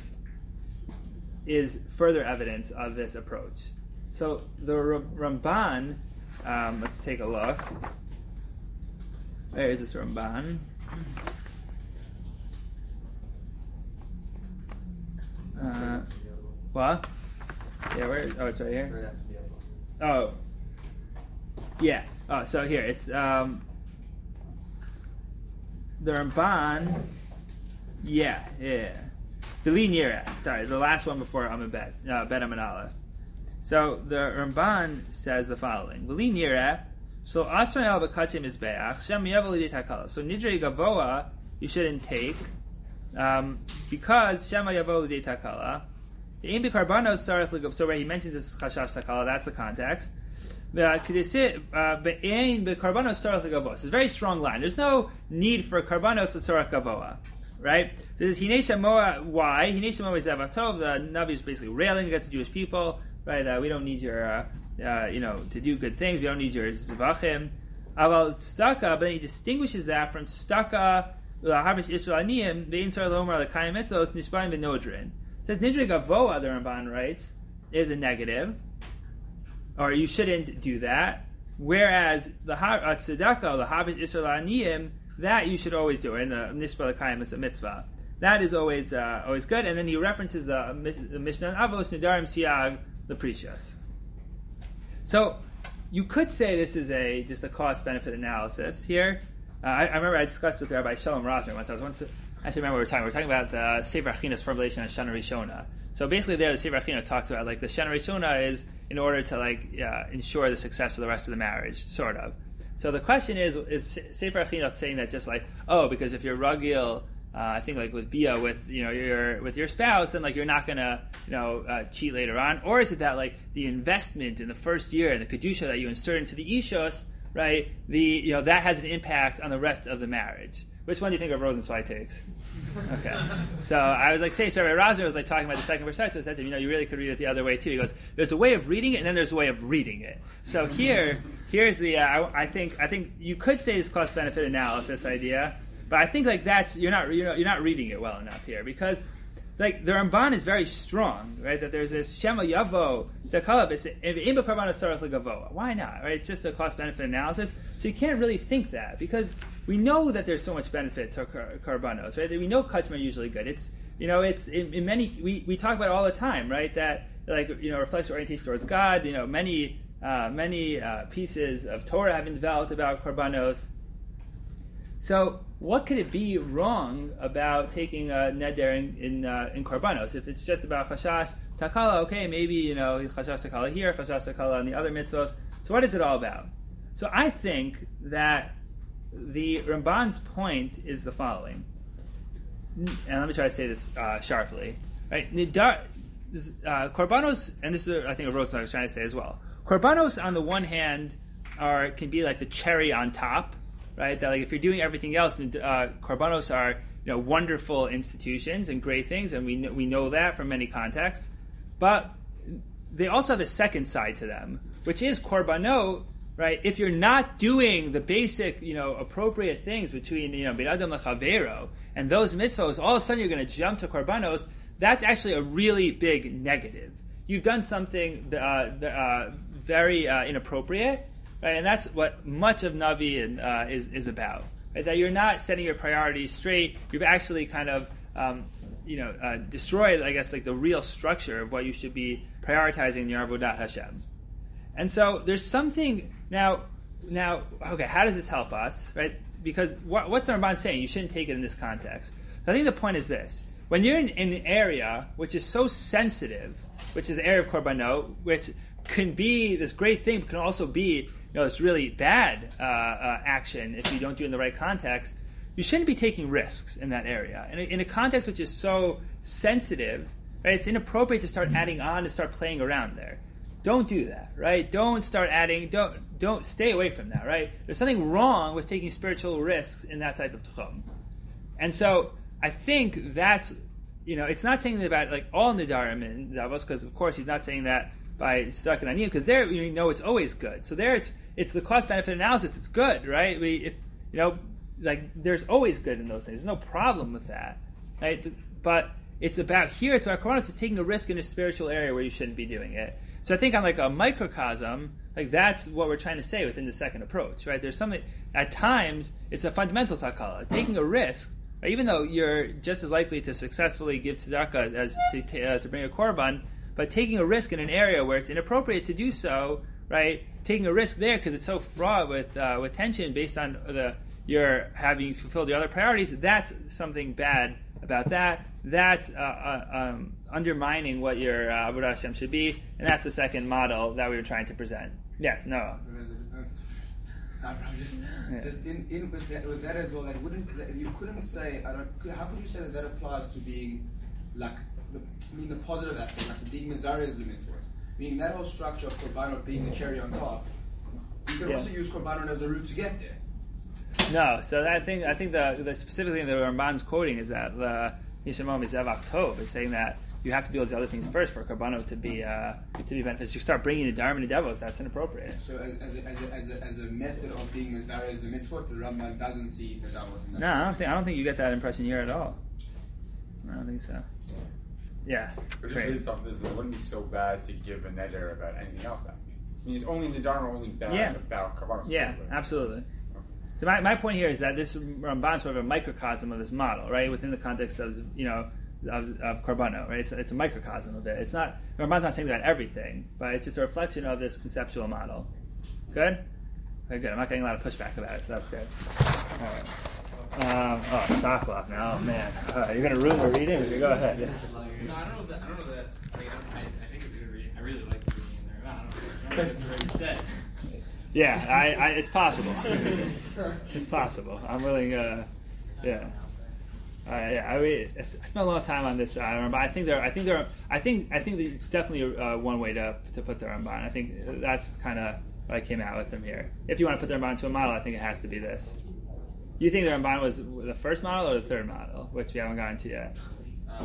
is further evidence of this approach. So the Ramban, um, let's take a look. Where is this Ramban? Uh, what? Yeah, where? Oh, it's right here. Oh, yeah. Oh, so here it's um, the Ramban. Yeah, yeah. Bili Nira. Sorry, the last one before Amud Bet, uh, Bet Amud Aleph. So the Ramban says the following: Bili Nira. So Asran El B'Kachim Mizbeach Shem Yavel Lidei Takala. So Nidrei Gavoa you shouldn't take um, because Shema Yavel Lidei Takala. Ein B'Karbanos Sarach L'Gav. So where he mentions this Chashash Takala, that's the context. Be'ein B'Karbanos Sarach L'Gavoa. It's a very strong line. There's no need for Karbanos Sarach Gavoa. Right? This is Hinei Shamoa. Why? Hinei Shamoa is Avatov. The Navi is basically railing against the Jewish people. Right? Uh, we don't need your, uh, uh, you know, to do good things. We don't need your Zvachim. Aval Tzedakah, but then he distinguishes that from Tzedakah, L'Havish Yisrael Aniyim, Be'in Sar L'Omer L'Kayim Mitzvos, Nishbaim B'Nodrin. It says Nidrei Gavoa, the Ramban writes, is a negative, or you shouldn't do that. Whereas the uh, Tzedakah, the Havish Yisrael Aniyim, that you should always do. And the Nishba L'Kayim, it's a mitzvah. That is always uh, always good. And then he references the, the Mishnah Avos Nidarim Siag the Precious. So you could say this is a just a cost-benefit analysis here. Uh, I, I remember I discussed with Rabbi Shalom Rosner once. I was once actually remember we were talking. We were talking about the Sefer Achinas formulation on Shana Rishona. So basically, there the Sefer Achina talks about like the Shana Rishona is in order to like uh, ensure the success of the rest of the marriage, sort of. So the question is: is Sefer Achina saying that just like oh because if you're ragil, uh, I think like with bia with you know your with your spouse, then like you're not gonna you know uh, cheat later on, or is it that like the investment in the first year and the kedusha that you insert into the ishos, right? The you know that has an impact on the rest of the marriage. Which one do you think of Rosenzweig takes? Okay, so I was like saying, so Rabbi Rosner was like talking about the second verse, so I said to him, you know, you really could read it the other way too. He goes, there's a way of reading it, and then there's a way of reading it. So here, here's the, uh, I, I think, I think you could say this cost benefit analysis idea, but I think like that's you're not, you know, you're not reading it well enough here because, like the Ramban is very strong, right? That there's this Shema Yavo, the Kalab is Imba Karbanos Sarach L'Gavoa. Why not? Right? It's just a cost benefit analysis, so you can't really think that because we know that there's so much benefit to kar- karbanos, right? We know cuts are usually good. It's you know, it's in, in many we, we talk about it all the time, right? That like you know reflects orientation towards God. You know, many uh, many uh, pieces of Torah have been developed about karbanos. So what could it be wrong about taking a neder in in, uh, in karbanos? If it's just about chashash takala, okay, maybe you know chashash takala here, chashash takala on the other mitzvos. So what is it all about? So I think that the Ramban's point is the following, and let me try to say this uh, sharply. Right, Nidar, uh, korbanos, and this is I think a Rosa I was trying to say as well. Korbanos on the one hand are can be like the cherry on top, right? That like if you're doing everything else, uh, korbanos are you know wonderful institutions and great things, and we know, we know that from many contexts. But they also have a second side to them, which is korbanot. Right, if you're not doing the basic, you know, appropriate things between, you know, bin adam lechavero and those mitzvos, all of a sudden you're going to jump to korbanos. That's actually a really big negative. You've done something uh, uh, very uh, inappropriate, right? And that's what much of Navi and, uh, is is about. Right? That you're not setting your priorities straight. You've actually kind of, um, you know, uh, destroyed, I guess, like the real structure of what you should be prioritizing in your avodat Hashem. And so there's something now. Now, okay, how does this help us, right? Because what, what's the Ramban saying? You shouldn't take it in this context. I think the point is this: when you're in, in an area which is so sensitive, which is the area of korbanot, which can be this great thing, but can also be, you know, this really bad uh, uh, action if you don't do it in the right context. You shouldn't be taking risks in that area. In a, in a context which is so sensitive, right? It's inappropriate to start adding on, to start playing around there. Don't do that, right? Don't start adding, don't don't stay away from that, right? There's something wrong with taking spiritual risks in that type of tchum. And so I think that's, you know, it's not saying that about like all Nidarim in Davos, because of course he's not saying that by stuck in Aniyim, because there you know it's always good. So there it's it's the cost benefit analysis, it's good, right? We if you know, like there's always good in those things. There's no problem with that. Right? But it's about here, it's about Korbanos, it's taking a risk in a spiritual area where you shouldn't be doing it. So I think on like a microcosm, like that's what we're trying to say within the second approach, right? There's something, at times, it's a fundamental takala. Taking a risk, right? Even though you're just as likely to successfully give tzedakah as to, uh, to bring a korban, but taking a risk in an area where it's inappropriate to do so, right? Taking a risk there because it's so fraught with uh, with tension based on the you're having fulfilled your other priorities, that's something bad about that, that's uh, uh, um, undermining what your uh, Avodas Hashem should be, and that's the second model that we were trying to present. Yes, no. No, bro, just, Yeah. just in, in with, that, with that as well, that wouldn't that you couldn't say I don't. Could, how could you say that that applies to being like the I mean the positive aspect, like the being Mizareh is the mitzvot, meaning that whole structure of korbanot being the cherry on top. You can Yeah. also use korbanot as a route to get there. No, so that thing, I think the, the specifically the Ramban's quoting is that the Yishamom is Evach Tov is saying that you have to do all these other things first for Karbano to be uh, to be beneficial. You start bringing the Dharma and the devils, that's inappropriate. So as, as, a, as, a, as, a, as a method of being Mizareh is the mitzvot, the Rambam doesn't see that that wasn't. No, I don't think I don't think you get that impression here at all. I don't think so. Yeah, But just great. based off this, it wouldn't be so bad to give a neder about anything else. Then. I mean, it's only the Dharma, only bad Yeah. about Kabbalah. Yeah, absolutely. So my, my point here is that this Ramban is sort of a microcosm of this model, right? Within the context of you know of, of Karbano, right? It's, it's a microcosm of it. It's not Ramban's not saying that everything, but it's just a reflection of this conceptual model. Good. Okay, good. I'm not getting a lot of pushback about it, so that's good. All right. Um, oh, stock block now. Oh man, all right, you're gonna ruin the reading. Okay, go ahead. Yeah. No, I don't know that. I don't know that. Like, I, I, I think it's a good reading. I really like the reading in there. I don't know, I don't know if it's very good set. Yeah, I, I, it's possible. It's possible. I'm willing. Uh, yeah. Uh, yeah, I, mean, I spent a lot of time on this uh, Ramban. I think there. I think there. I think. I think that it's definitely uh, one way to to put the Ramban. I think that's kind of what I came out with from here. If you want to put the Ramban into a model, I think it has to be this. You think the Ramban was the first model or the third model, which we haven't gotten to yet? Um,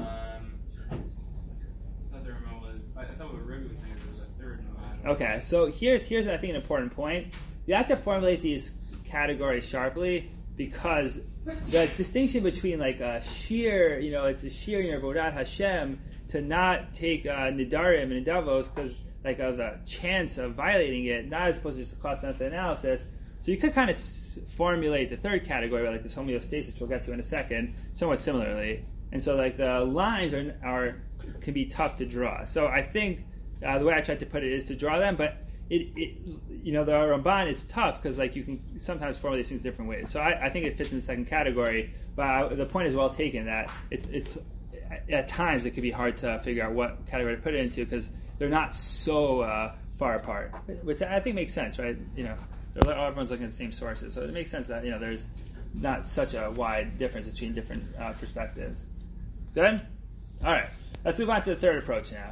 I thought the remote was. I, I thought what Ruby was saying was the third model. Okay, so here's here's I think an important point. You have to formulate these categories sharply because the distinction between like a sheer, you know, it's a sheer in your Vodat Hashem to not take uh, Nidarim and Nidavos because like of the chance of violating it, not as opposed to just a cost benefit analysis. So you could kind of s- formulate the third category, like this homeostasis, which we'll get to in a second, somewhat similarly. And so like the lines are are can be tough to draw. So I think uh, the way I tried to put it is to draw them, but it, it you know the Ramban is tough because like you can sometimes formulate these things different ways. So I, I think it fits in the second category, but I, the point is well taken that it's it's at times it can be hard to figure out what category to put it into because they're not so uh, far apart, which I think makes sense, right? You know. Everyone's looking at the same sources, so it makes sense that you know there's not such a wide difference between different uh, perspectives. Good? All right. Let's move on to the third approach now.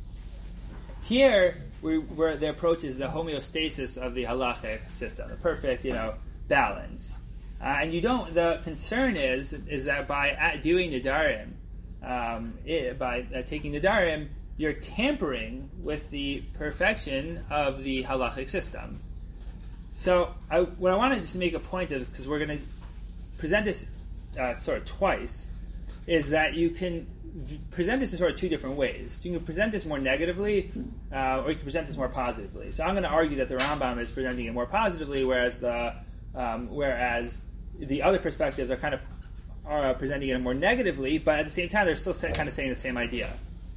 Here, we, where the approach is the homeostasis of the halachic system, the perfect, you know, balance. Uh, and you don't. The concern is is that by at doing nidarim, um, it, by uh, taking nidarim, you're tampering with the perfection of the halachic system. So, I, what I wanted to make a point of is because we're going to present this uh, sort of twice, is that you can v- present this in sort of two different ways. You can present this more negatively, uh, or you can present this more positively. So, I'm going to argue that the Rambam is presenting it more positively, whereas the um, whereas the other perspectives are kind of are presenting it more negatively, but at the same time, they're still say, kind of saying the same idea.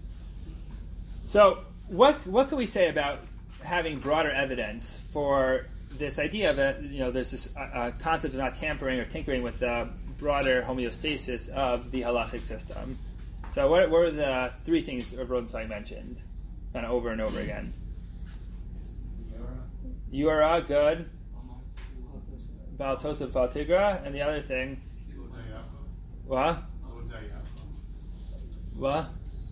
So, what what can we say about having broader evidence for this idea that you know there's this uh, uh, concept of not tampering or tinkering with the broader homeostasis of the halachic system? So, what, what were the three things Rosenzweig mentioned, kind of over and over again? Yura, good. Baal Tosef, Baal Tigra, and the other thing. What? What?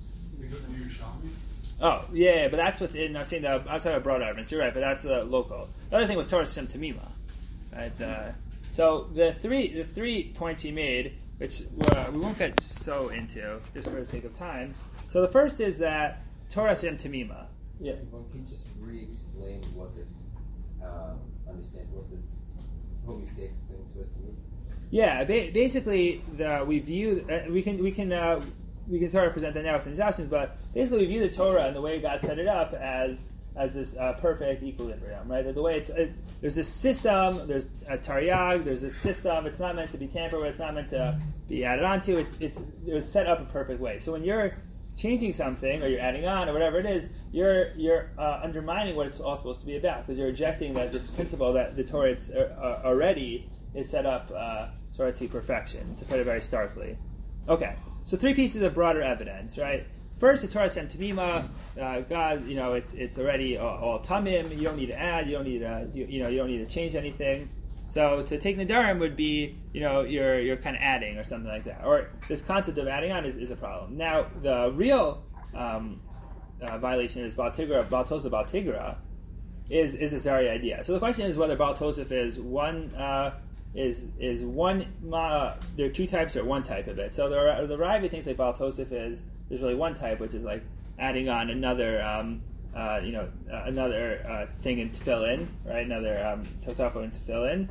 Oh, yeah, yeah, but that's within, I'm saying that, I'm talking about broad evidence, you're right, but that's uh, local. The other thing was Torah Shem Tamima. Right? Uh, so the three the three points he made, which uh, we won't get so into, just for the sake of time. So the first is that Torah Shem Tamima. Yeah. Well, can you just re-explain what this, uh, understand what this homeostasis thing is supposed to mean? Yeah, ba- basically, the, we view, uh, we can, we can, uh, we can sort of present that now with exhaustions, but basically we view the Torah and the way God set it up as as this uh, perfect equilibrium, right? The way it's it, there's this system, there's a Taryag, there's this system. It's not meant to be tampered with. It's not meant to be added onto. It's it's it was set up a perfect way. So when you're changing something or you're adding on or whatever it is, you're you're uh, undermining what it's all supposed to be about because you're rejecting that this principle that the Torah it's, uh, already is set up uh, sort of to perfection, to put it very starkly. Okay, so three pieces of broader evidence, right? First, the Torah Shem Tamima, uh, God, you know, it's it's already all, all tamim. You don't need to add. You don't need to, you, you know, you don't need to change anything. So to take Nedarim would be, you know, you're you're kind of adding or something like that. Or this concept of adding on is, is a problem. Now, the real um, uh, violation is Baal Tigra, Baal Tosef, Baal Tigra, is is this very idea. So the question is whether Baal Tosef is one. Uh, Is is one? Uh, there are two types or one type of it. So the the Ravi thinks like Baal Tosef is there's really one type, which is like adding on another um, uh, you know uh, another uh, thing in tefillin, right? Another um, tosafot in tefillin.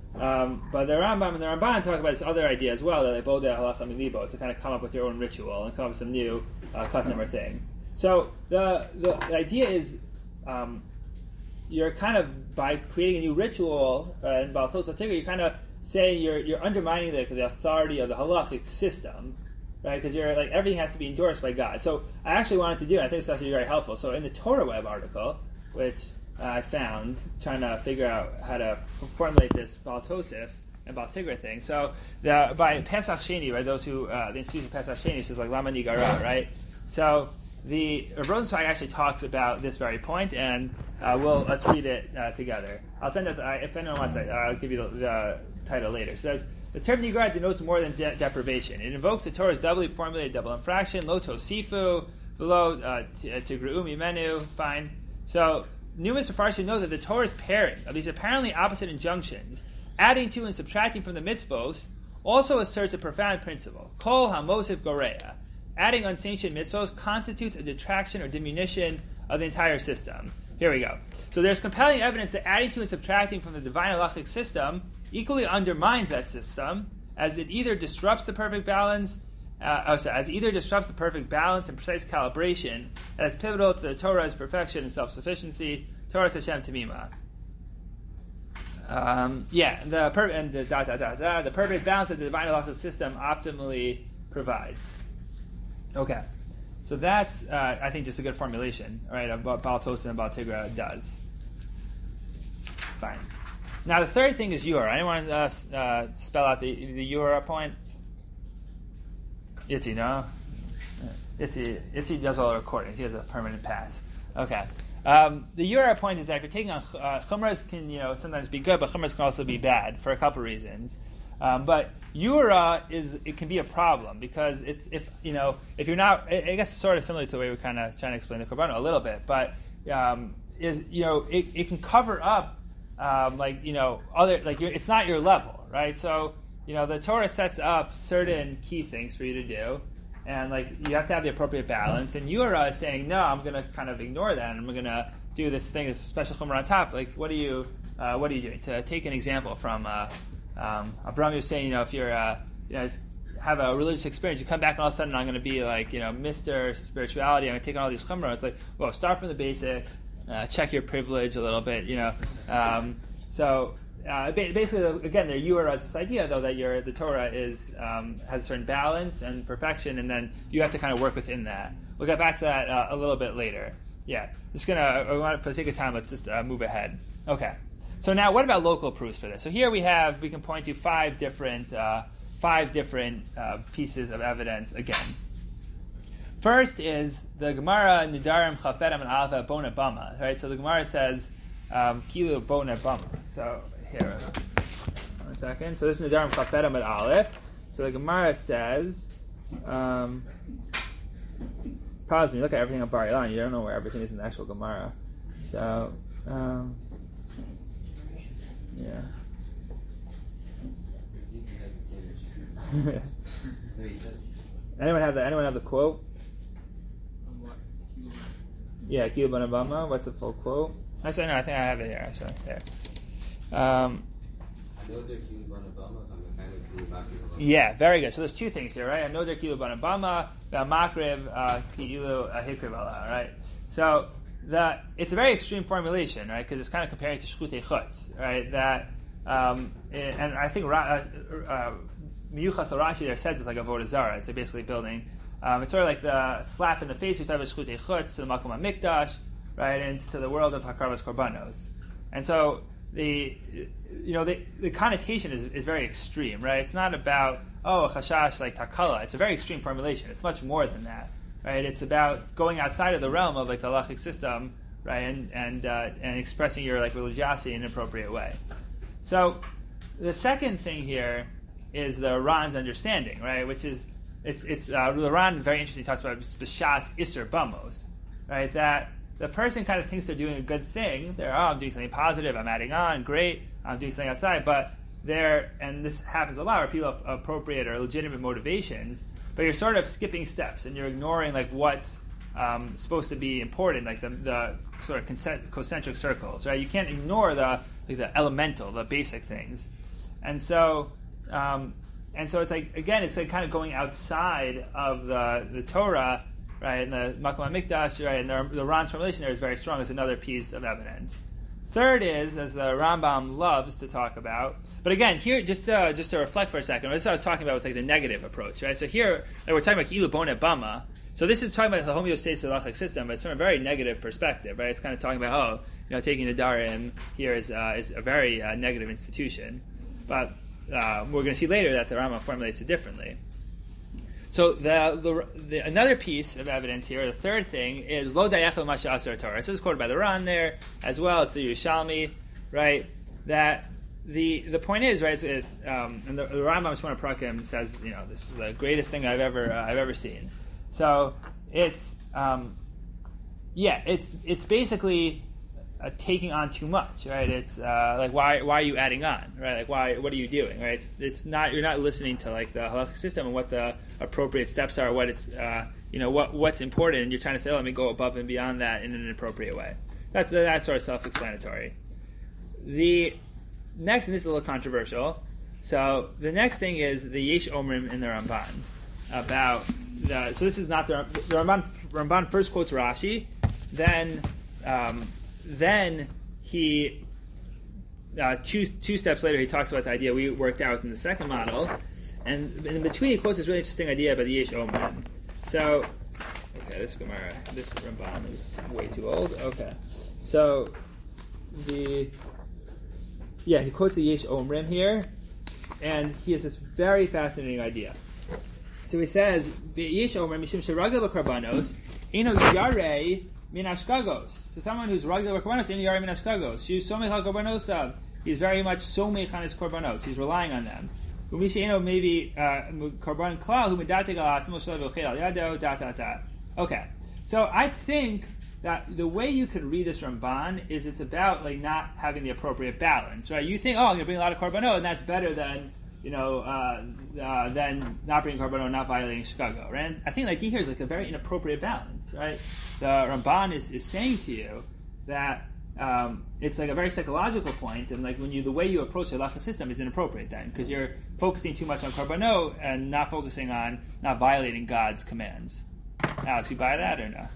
Um, but the Rambam and the Ramban talk about this other idea as well, that they both halacha milibo, to kind of come up with your own ritual and come up with some new uh, custom or thing. So the the, the idea is. Um, You're kind of, by creating a new ritual uh, in Baal Tosef Tigra, you're kind of saying you're you're undermining the, the authority of the halachic system, right? Because you're like everything has to be endorsed by God. So I actually wanted to do it. I think it's actually very helpful. So in the Torah Web article, which uh, I found trying to figure out how to formulate this Baal Tosef and Baal Tigra thing. So the, by Pesach Sheni, right? Those who uh, the institution of Pesach Sheni says like Lama Nigara, right? So the Rosenzweig actually talks about this very point, and uh, we'll let's read it uh, together. I'll send it. Uh, if anyone wants it, uh, I'll give you the, the title later. It says the term nigra denotes more than de- deprivation. It invokes the Torah's doubly formulated double infraction, lo tosifu, lo tigru'u mimenu. Fine. So numerous Mepharshim know that the Torah's pairing of these apparently opposite injunctions, adding to and subtracting from the mitzvos, also asserts a profound principle: kol hamosif goreya. Adding unsanctioned mitzvos constitutes a detraction or diminution of the entire system. Here we go. So there's compelling evidence that adding to and subtracting from the divine halachic system equally undermines that system, as it either disrupts the perfect balance, uh, oh, sorry, as it either disrupts the perfect balance and precise calibration that is pivotal to the Torah's perfection and self-sufficiency. Torah Hashem Tamima. Um, yeah, the per- and the da da da da the perfect balance that the divine halachic system optimally provides. Okay, so that's, uh, I think, just a good formulation, right, of what Baal Tosef and Baal Tigra does. Fine. Now, the third thing is Yura. Anyone uh, uh, spell out the, the Yura point? Itzi, no? Itzi, Itzi does all the recordings. He has a permanent pass. Okay. Um, the Yura point is that if you're taking on uh, chumras can, you know, sometimes be good, but chumras can also be bad for a couple reasons. Um, but Yura is it can be a problem because it's if you know if you're not I guess it's sort of similar to the way we're kind of trying to explain the korbanot a little bit, but um, is you know it, it can cover up um, like you know other like you're, it's not your level, right? So you know the Torah sets up certain key things for you to do, and like you have to have the appropriate balance. And Yura is saying no, I'm going to kind of ignore that, and I'm going to do this thing, this special chumrah on top. Like what are you uh, what are you doing? To take an example from. Uh, Um, Avraham was saying, you know, if you're, uh, you know, have a religious experience, you come back and all of a sudden I'm going to be like, you know, Mister Spirituality. I'm going to take on all these chumrah. It's like, well, start from the basics, uh, check your privilege a little bit, you know. Um, so uh, basically, again, there you are as this idea though that your the Torah is um, has a certain balance and perfection, and then you have to kind of work within that. We'll get back to that uh, a little bit later. Yeah, just gonna. I want for the sake of time, let's just uh, move ahead. Okay. So now, what about local proofs for this? So here we have, we can point to five different, uh, five different uh, pieces of evidence again. First is the Gemara Nidarim Chafetam and Alva Bona Bama. Right. So the Gemara says Kilu Bona Bama. So here, one second. So this is Nidarim Chafetam and Aleph. So the Gemara says, um, probably when you look at everything on Bar Ilan, you don't know where everything is in the actual Gemara. So. Um, Yeah. anyone have the Anyone have the quote? Yeah, Kilu Banabama. What's the full quote? Actually, no. I think I have it here. Actually, there. Um, yeah, very good. So there's two things here, right? I know they're Kilu Banabama, the Makriv, Kilu Hikriv Allah, right? So. The, it's a very extreme formulation, right? Because it's kind of comparing to shchutei chutz, right? That, um, and I think Miyuchas uh, Rashi there says it's like a avodah zarah. It's basically building. Um, it's sort of like the slap in the face we talk about shchutei chutz to the makom hamikdash, right, and to the world of hakravas korbanos. And so the, you know, the, the connotation is, is very extreme, right? It's not about oh, chashash like takala. It's a very extreme formulation. It's much more than that, right? It's about going outside of the realm of like the halachic system, right, and and uh, and expressing your like religiosity in an appropriate way. So the second thing here is the Ran's understanding, right, which is it's it's uh, the Ran very interesting talks about b'shas iser bamos, right, that the person kind of thinks they're doing a good thing. They're, oh, I'm doing something positive, I'm adding on, great, I'm doing something outside, but they're, and this happens a lot where people have appropriate or legitimate motivations, but you're sort of skipping steps and you're ignoring like what's um, supposed to be important, like the, the sort of concent- concentric circles, right? You can't ignore the like the elemental, the basic things, and so um, and so it's like again, it's like kind of going outside of the the Torah. Right, and the Makom HaMikdash, right, and the, the Ran's formulation there is very strong as another piece of evidence. Third is, as the Rambam loves to talk about, but again, here, just to, just to reflect for a second, this is what I was talking about with like the negative approach, right? So here, like, we're talking about Ilu Bonet Bama, so this is talking about the homeostasis of the halachic system, but it's from a very negative perspective, right? It's kind of talking about, oh, you know, taking the Darim here is, uh, is a very uh, negative institution, but uh, we're going to see later that the Rambam formulates it differently. So the, the, the another piece of evidence here, the third thing, is lo dayachel masha asar Torah. So this is quoted by the Ran there as well. It's the Yerushalmi, right? That the the point is, right? It, um, and the, the Rambam Shmona Prakim says, you know, this is the greatest thing I've ever uh, I've ever seen. So it's um, yeah, it's it's basically uh, taking on too much, right? It's uh, like why why are you adding on, right? Like why what are you doing, right? It's it's not you're not listening to like the halachic system and what the appropriate steps are, what it's uh, you know what what's important, and you're trying to say, oh, let me go above and beyond that in an appropriate way. That's that's sort of self-explanatory. The next, and this is a little controversial. So the next thing is the Yesh Omrim in the Ramban about the. So this is not the, the Ramban. Ramban first quotes Rashi, then um, then he uh, two two steps later he talks about the idea we worked out in the second model. And in between, he quotes this really interesting idea about the Yesh Omrim. So, okay, this Gemara, this Ramban is way too old. Okay, so the yeah, he quotes the Yesh Omrim here, and he has this very fascinating idea. So he says, "Yesh Omrim mishum sheragel b'karbanos eno yarei min ashkagos." So someone who's ragel b'karbanos eno yarei min ashkagos. She's somech al karbaноsav. He's very much somech on his karbanos. He's relying on them. Maybe karban klal who medatig al atzmo shel v'chel al yado dot dot dot. Okay, so I think that the way you could read this Ramban is it's about like not having the appropriate balance, right? You think, oh, I'm going to bring a lot of karbanot, and that's better than you know uh, uh, than not bringing karbanot, not violating shkago, right? And I think the idea here is like a very inappropriate balance, right? The Ramban is, is saying to you that. Um, it's like a very psychological point, and like when you the way you approach the halacha system is inappropriate then, because you're focusing too much on karbanot and not focusing on not violating God's commands. Alex, you buy that or no?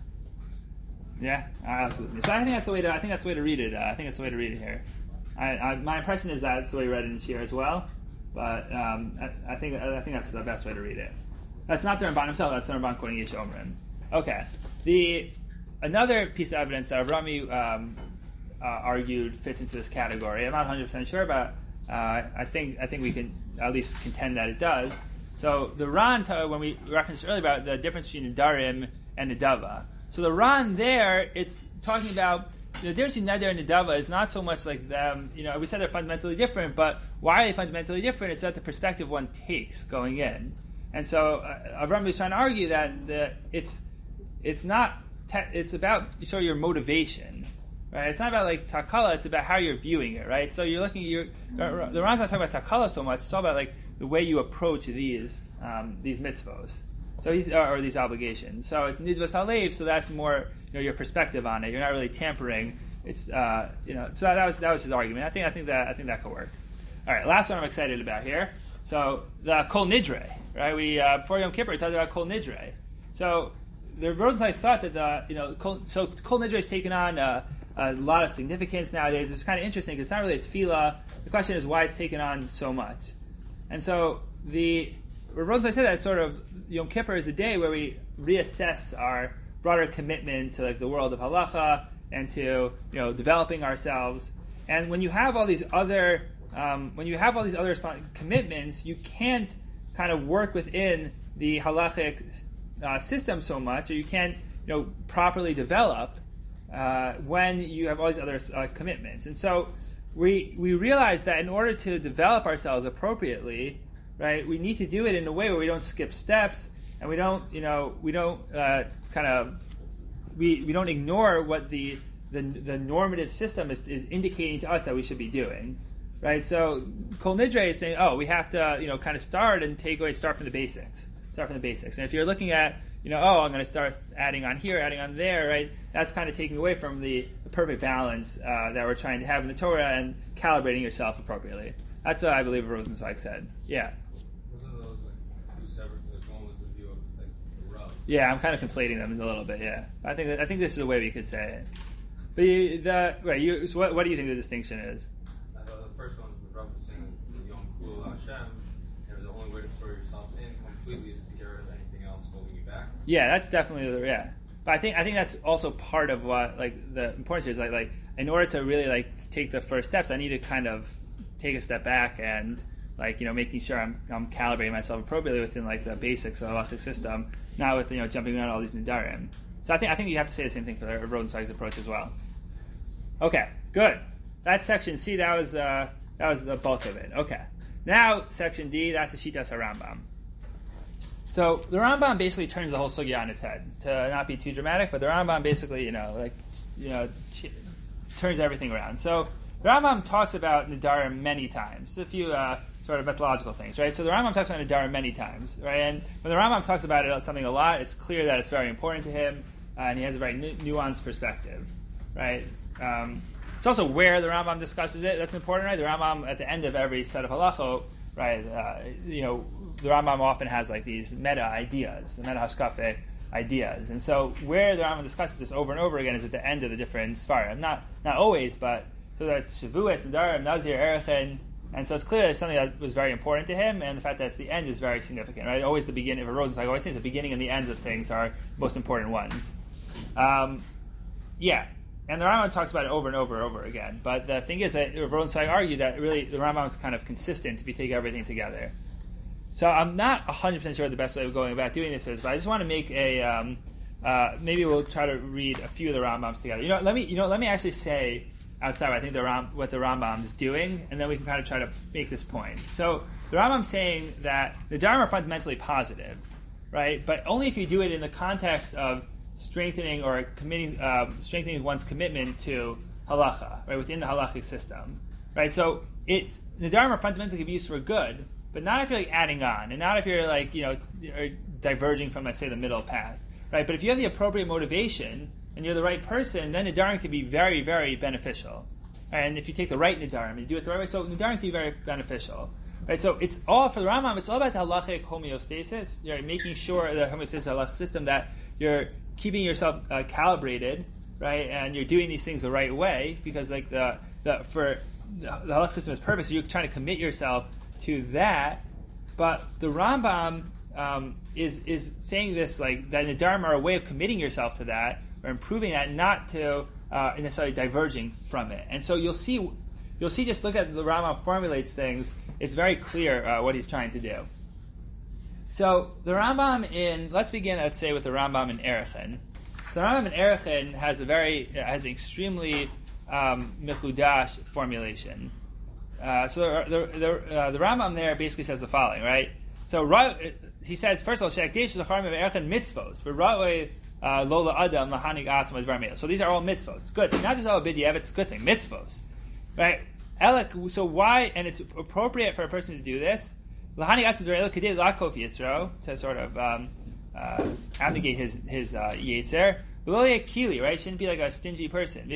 Yeah, absolutely. So I think that's the way to I think that's the way to read it. Uh, I think that's the way to read it here. I, I, my impression is that's the way you read it in Shir as well, but um, I, I think I think that's the best way to read it. That's not the Ramban himself. That's the Ramban quoting Yesh Omrim. Okay. The another piece of evidence that Rami um, Uh, argued fits into this category. I'm not one hundred percent sure, but uh, I think I think we can at least contend that it does. So the Ran, when we referenced earlier about the difference between the Darim and the Dava. So the Ran there, it's talking about the difference between Neder and Nedava is not so much like them. You know, we said they're fundamentally different, but why are they fundamentally different? It's that the perspective one takes going in. And so uh, Avram is trying to argue that the, it's it's not te- it's about show your motivation. Right? It's not about like takala, it's about how you're viewing it, right? So you're looking at your the Ran's not talking about takala so much, it's all about like the way you approach these um, these mitzvos. So he's, or, or these obligations. So it's nidvas halev, so that's more you know your perspective on it. You're not really tampering. It's uh, you know, so that was that was his argument. I think I think that I think that could work. All right, last one I'm excited about here. So the Kol Nidre, right? We uh, before Yom Kippur we talked about Kol Nidre. So the Rosenzweig thought that the you know Kol, so Kol Nidre has taken on uh, a lot of significance nowadays. It's kind of interesting because it's not really a tefillah. The question is why it's taken on so much. And so the Rosenzweig said that sort of Yom Kippur is the day where we reassess our broader commitment to like the world of halacha and to you know developing ourselves. And when you have all these other um, when you have all these other commitments, you can't kind of work within the halachic uh, system so much, or you can't, you know, properly develop uh, when you have all these other uh, commitments. And so we we realize that in order to develop ourselves appropriately, right, we need to do it in a way where we don't skip steps, and we don't, you know, we don't uh, kind of we we don't ignore what the the, the normative system is, is indicating to us that we should be doing. Right, so Kol Nidre is saying, oh, we have to, you know, kind of start and take away, start from the basics, start from the basics. And if you're looking at, you know, oh, I'm going to start adding on here, adding on there, right? That's kind of taking away from the, the perfect balance uh, that we're trying to have in the Torah and calibrating yourself appropriately. That's what I believe Rosenzweig said. Yeah. Wasn't those like two separate? Like one was the view of like the Rav. Yeah, I'm kind of conflating them a little bit. Yeah, I think that, I think this is a way we could say it. But you, the right, you, so what, what do you think the distinction is? The first one, the Rav was saying that Yom Kul Hashem, and the only way to throw yourself in completely is to get rid of anything else holding you back. Yeah, that's definitely the, yeah. But I think I think that's also part of what, like, the importance is like like in order to really like take the first steps, I need to kind of take a step back and like, you know, making sure I'm I'm calibrating myself appropriately within like the basics of the halachic system, not with, you know, jumping around all these nidarim. So I think I think you have to say the same thing for Rosenzweig's approach as well. Okay, good. That section C, that was uh, that was the bulk of it. Okay. Now section D, that's the Shitas HaRambam. So the Rambam basically turns the whole sugya on its head. To not be too dramatic, but the Rambam basically, you know, like, you know, ch- turns everything around. So the Rambam talks about Nidarim many times. A few uh, sort of methodological things, right? So the Rambam talks about Nidarim many times, right? And when the Rambam talks about it something a lot, it's clear that it's very important to him, uh, and he has a very nu- nuanced perspective, right? Um, It's also where the Rambam discusses it. That's important, right? The Rambam, at the end of every set of halachot, right, uh, you know, the Rambam often has like these meta ideas, the meta hashkafe ideas. And so where the Rambam discusses this over and over again is at the end of the different svarim. Not not always, but so that Shavuos, Nadarim, Nazir, Erechen. And so it's clear that it's something that was very important to him, and the fact that it's the end is very significant, right? Always the beginning of a Rosenzweig always says the beginning and the end of things are most important ones. Um, yeah. And the Rambam talks about it over and over and over again. But the thing is that Rosenzweig argued that really the Rambam is kind of consistent if you take everything together. So I'm not one hundred percent sure the best way of going about doing this is, but I just want to make a, um, uh, maybe we'll try to read a few of the Rambams together. You know, let me, you know, let me actually say outside I think the Ram, what the Rambam is doing, and then we can kind of try to make this point. So the Rambam's saying that the Dharma are fundamentally positive, right? But only if you do it in the context of strengthening or committing, uh, strengthening one's commitment to halacha, right, within the halachic system, right? So it's the dharma fundamentally can be used for good, but not if you're like adding on, and not if you're like, you know, diverging from, let's say, the middle path, right? But if you have the appropriate motivation and you're the right person, then the dharma can be very, very beneficial. And if you take the right nidarim and you do it the right way, so nidarim can be very beneficial. Right, so it's all for the Rambam. It's all about the halachic homeostasis. You're making sure the homeostasis halachic system that you're keeping yourself uh, calibrated, right, and you're doing these things the right way, because like the the for the, the halachic system is perfect. So you're trying to commit yourself to that. But the Rambam um, is is saying this like that Nidarim are a way of committing yourself to that or improving that, not to uh, necessarily diverging from it. And so you'll see. You'll see, just look at the Rambam formulates things, it's very clear uh, what he's trying to do. So the Rambam in, let's begin, let's say, with the Rambam in Erechen. So the Rambam in Erechen has a very, has an extremely um, mechudash formulation. Uh, so the the, the, uh, the Rambam there basically says the following, right? So he says, first of all, Shekdesh l'charim of Erechen mitzvos, for Ra'oi lola adam lahanig atzma dvar meil. So these are all mitzvos. Good. Not just all b'diavad, it's a good thing. Mitzvos. Right? So why, and it's appropriate for a person to do this, to sort of um, uh, abnegate his his uh, yetzer. Right? Shouldn't be like a stingy person.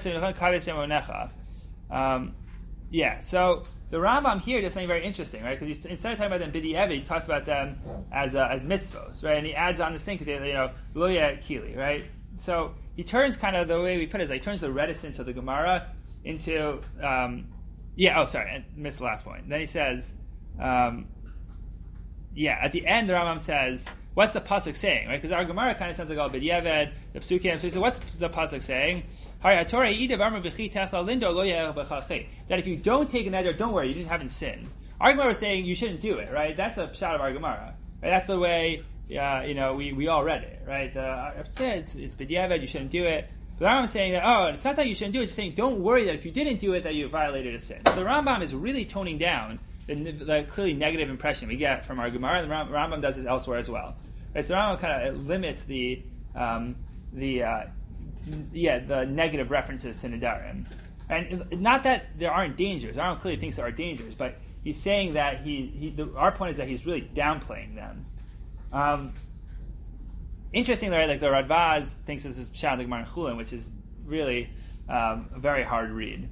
Um, yeah. So the Rambam here does something very interesting, right? Because instead of talking about them b'diavad, he talks about them as uh, as mitzvos, right? And he adds on this thing, you know, loya kili, right? So he turns kind of the way we put it is like he turns the reticence of the Gemara into, um, yeah, oh, sorry, I missed the last point. Then he says, um, yeah, at the end, the Rambam says, what's the pasuk saying, right? Because our Gemara kind of sounds like all b'diavad, the psukim. So he said, what's the pasuk saying? That if you don't take a neder, don't worry, you didn't have in sin. Our Gemara was saying you shouldn't do it, right? That's a shot of our Gemara. Right? That's the way, uh, you know, we, we all read it, right? Uh, it's it's b'diavad, you shouldn't do it. But the Rambam is saying that, oh, it's not that you shouldn't do it, it's saying don't worry that if you didn't do it, that you violated a sin. So the Rambam is really toning down the, the clearly negative impression we get from our Gemara, and the Rambam does this elsewhere as well. Right? So the Rambam kind of limits the, um, the uh, yeah, the negative references to Nedarim. And not that there aren't dangers. Aaron clearly thinks there are dangers, but he's saying that he, he the, our point is that he's really downplaying them. Um, interestingly, right, like the Radvaz thinks this is Pshat Gemara in Chulin, which is really um, a very hard read.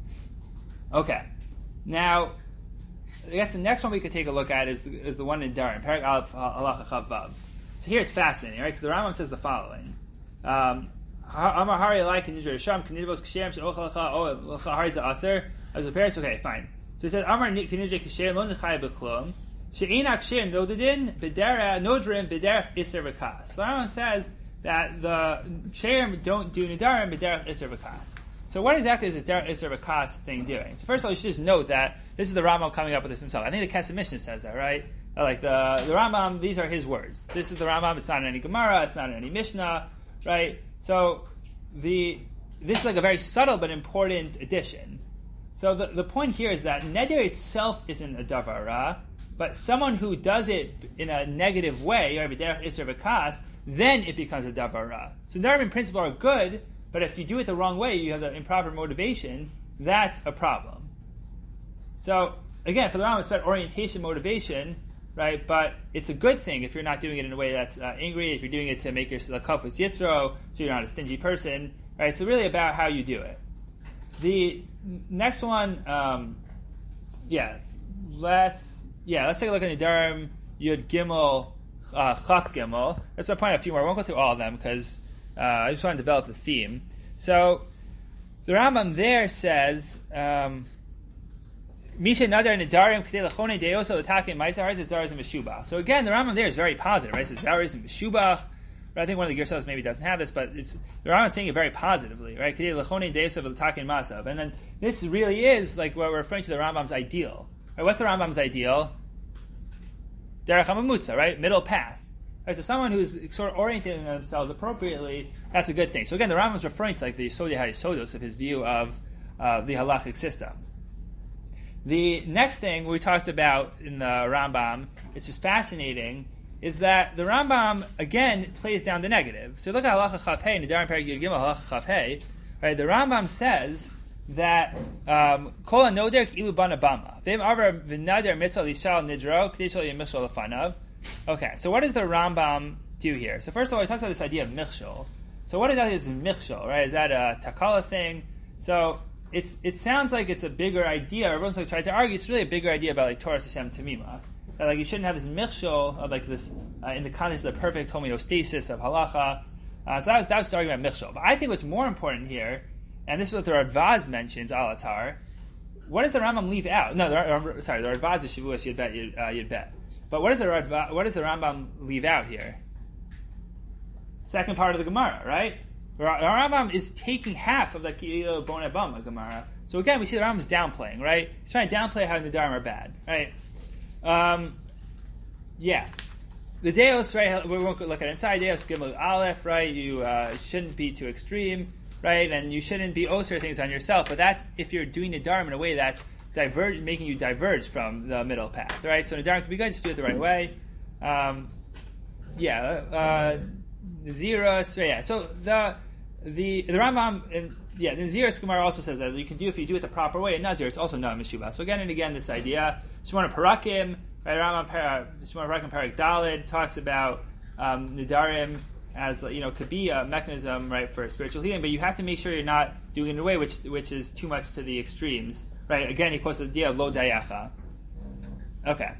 Okay, now I guess the next one we could take a look at is the, is the one in Nedarim, Perek Aleph Halacha Chav Vav. So here it's fascinating, right? Because the Rambam says the following. Um, Amar Hari like Nidra Sham Knidvos Kshem Sheochalacha Oh Hari Za Aser. As a parents, okay, fine. So he said Amar Knidra Kshem Lo Nechai Beklum She'ina Kshem Nodadin Bedera Nodrim Bederach Iser V'Kas. So Rambam says that the Kshem don't do Nedarim Bederach Iser V'Kas. So what exactly is this Derech Iser V'Kas thing doing? So first of all, you should just note that this is the Rambam coming up with this himself. I think the Kesef Mishnah says that, right? Like the the Rambam, these are his words. This is the Rambam. It's not in any Gemara. It's not in any Mishnah, right? So the this is like a very subtle but important addition. So the, the point here is that neder itself isn't a davar ra, but someone who does it in a negative way, or b'derech iser v'kas, then it becomes a davar ra. So nedarim in principle are good, but if you do it the wrong way, you have the improper motivation, that's a problem. So again, for the Rambam, it's about orientation, motivation, right? But it's a good thing if you're not doing it in a way that's uh, angry, if you're doing it to make your kafus yitzro, so you're not a stingy person, right? It's really about how you do it. The next one, um, yeah, let's yeah, let's take a look at Nedarim Yud Gimel uh, Chaf Gimel. Let's point out a few more. I won't go through all of them because uh, I just want to develop the theme. So the Rambam there says. Um, Misha Nadar Nedarim K'dei Lachone Deoso L'Takim Ma'aseh Zaris and Meshubach. So again, the Rambam there is very positive, right? It says Zaris and Meshubach. I think one of the Gersos maybe doesn't have this, but it's the Rambam is saying it very positively, right? K'dei Lachone Deoso L'Takim Ma'aseh. And then this really is like what we're referring to the Rambam's ideal. Right? What's the Rambam's ideal? Derech HaMamutza, right? Middle path. Right? So someone who's sort of orienting themselves appropriately, that's a good thing. So again, the Rambam is referring to like the Yisodei HaYisodos of his view of uh, the halachic system. The next thing we talked about in the Rambam, it's just fascinating, is that the Rambam, again, plays down the negative. So look at Halacha Chaf Hei, Nedarim Perek Yud Gimel, Halacha Chaf Hei, right? The Rambam says that Kol HaNoder K'ilu Bana Bama. V'im Avar V'nader Mitzvah Lishal Nidro, K'dei Shel Yemichshol Lefanav. Okay, so what does the Rambam do here? So first of all, he talks about this idea of Michshol. So what exactly is Michshol, right? Is that a Takala thing? So It's it sounds like it's a bigger idea. Everyone's like trying to argue. It's really a bigger idea about like Torah Hashem Tamima. That like you shouldn't have this michshol of like this uh, in the context of the perfect homeostasis of halacha. Uh, so that was that was the argument about michshol. But I think what's more important here, and this is what the Radvaz mentions alatar. What does the Rambam leave out? No, the, sorry, the Radvaz is Shavuos Yud Bet Yud, uh, Yud Bet. But what does the Radvaz, what does the Rambam leave out here? Second part of the Gemara, right? The Rambam is taking half of the Ki'ilo Boneh Bama Gemara. So again, we see the Rambam is downplaying, right? He's trying to downplay how the Nedarim are bad, right? Um, yeah. The Deos, right, we won't look at it inside. Deos Gimel Aleph, right? You uh, shouldn't be too extreme, right? And you shouldn't be osir things on yourself. But that's if you're doing Nedarim in a way that's diverge, making you diverge from the middle path, right? So Nedarim can be good, just do it the right way. Um, yeah. Uh, Naziros, right, yeah. So the The the Rambam, and yeah, the Naziris Gemara also says that you can do if you do it the proper way. In Nazir, it's also not Meshubah. So again and again, this idea. Shemona Parakim, right? Rambam Shemona Parakim Parak Dalid talks about um, Nedarim as you know could be a mechanism, right, for spiritual healing, but you have to make sure you're not doing it in a way which which is too much to the extremes, right? Again, he quotes the idea of Lo Dayacha. Okay.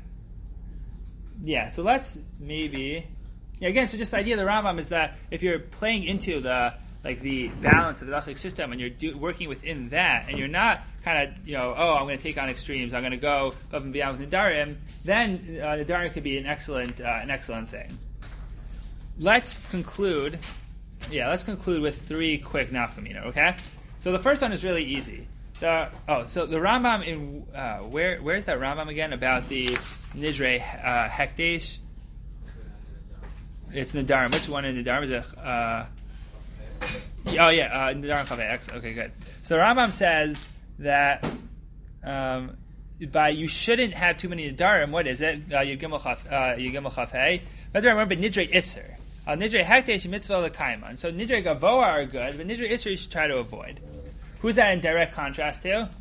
Yeah. So let's maybe. Yeah. Again, so just the idea of the Rambam is that if you're playing into the like the balance of the halachic system, and you're do, working within that, and you're not kind of, you know, oh, I'm going to take on extremes, I'm going to go up and beyond with Nedarim, then uh, Nedarim could be an excellent, uh, an excellent thing. Let's conclude, yeah, let's conclude with three quick nafkamina, okay? So the first one is really easy. the oh, so the Rambam in uh, where where's that Rambam again about the Nidre uh, Hekdesh? It's Nadarim. Which one in Nadarim is it? Uh, oh yeah, uh, Nadarim Chavei X. Okay, good. So the Rambam says that um, by you shouldn't have too many Nadarim. What is it? Uh, Yigimel Chavei. But remember Nidre Isser. Uh, Nidre Hekdesh Mitzvah L'Kaiman. So Nidre Gavoa are good, but Nidre Isser you should try to avoid. Who's that in direct contrast to?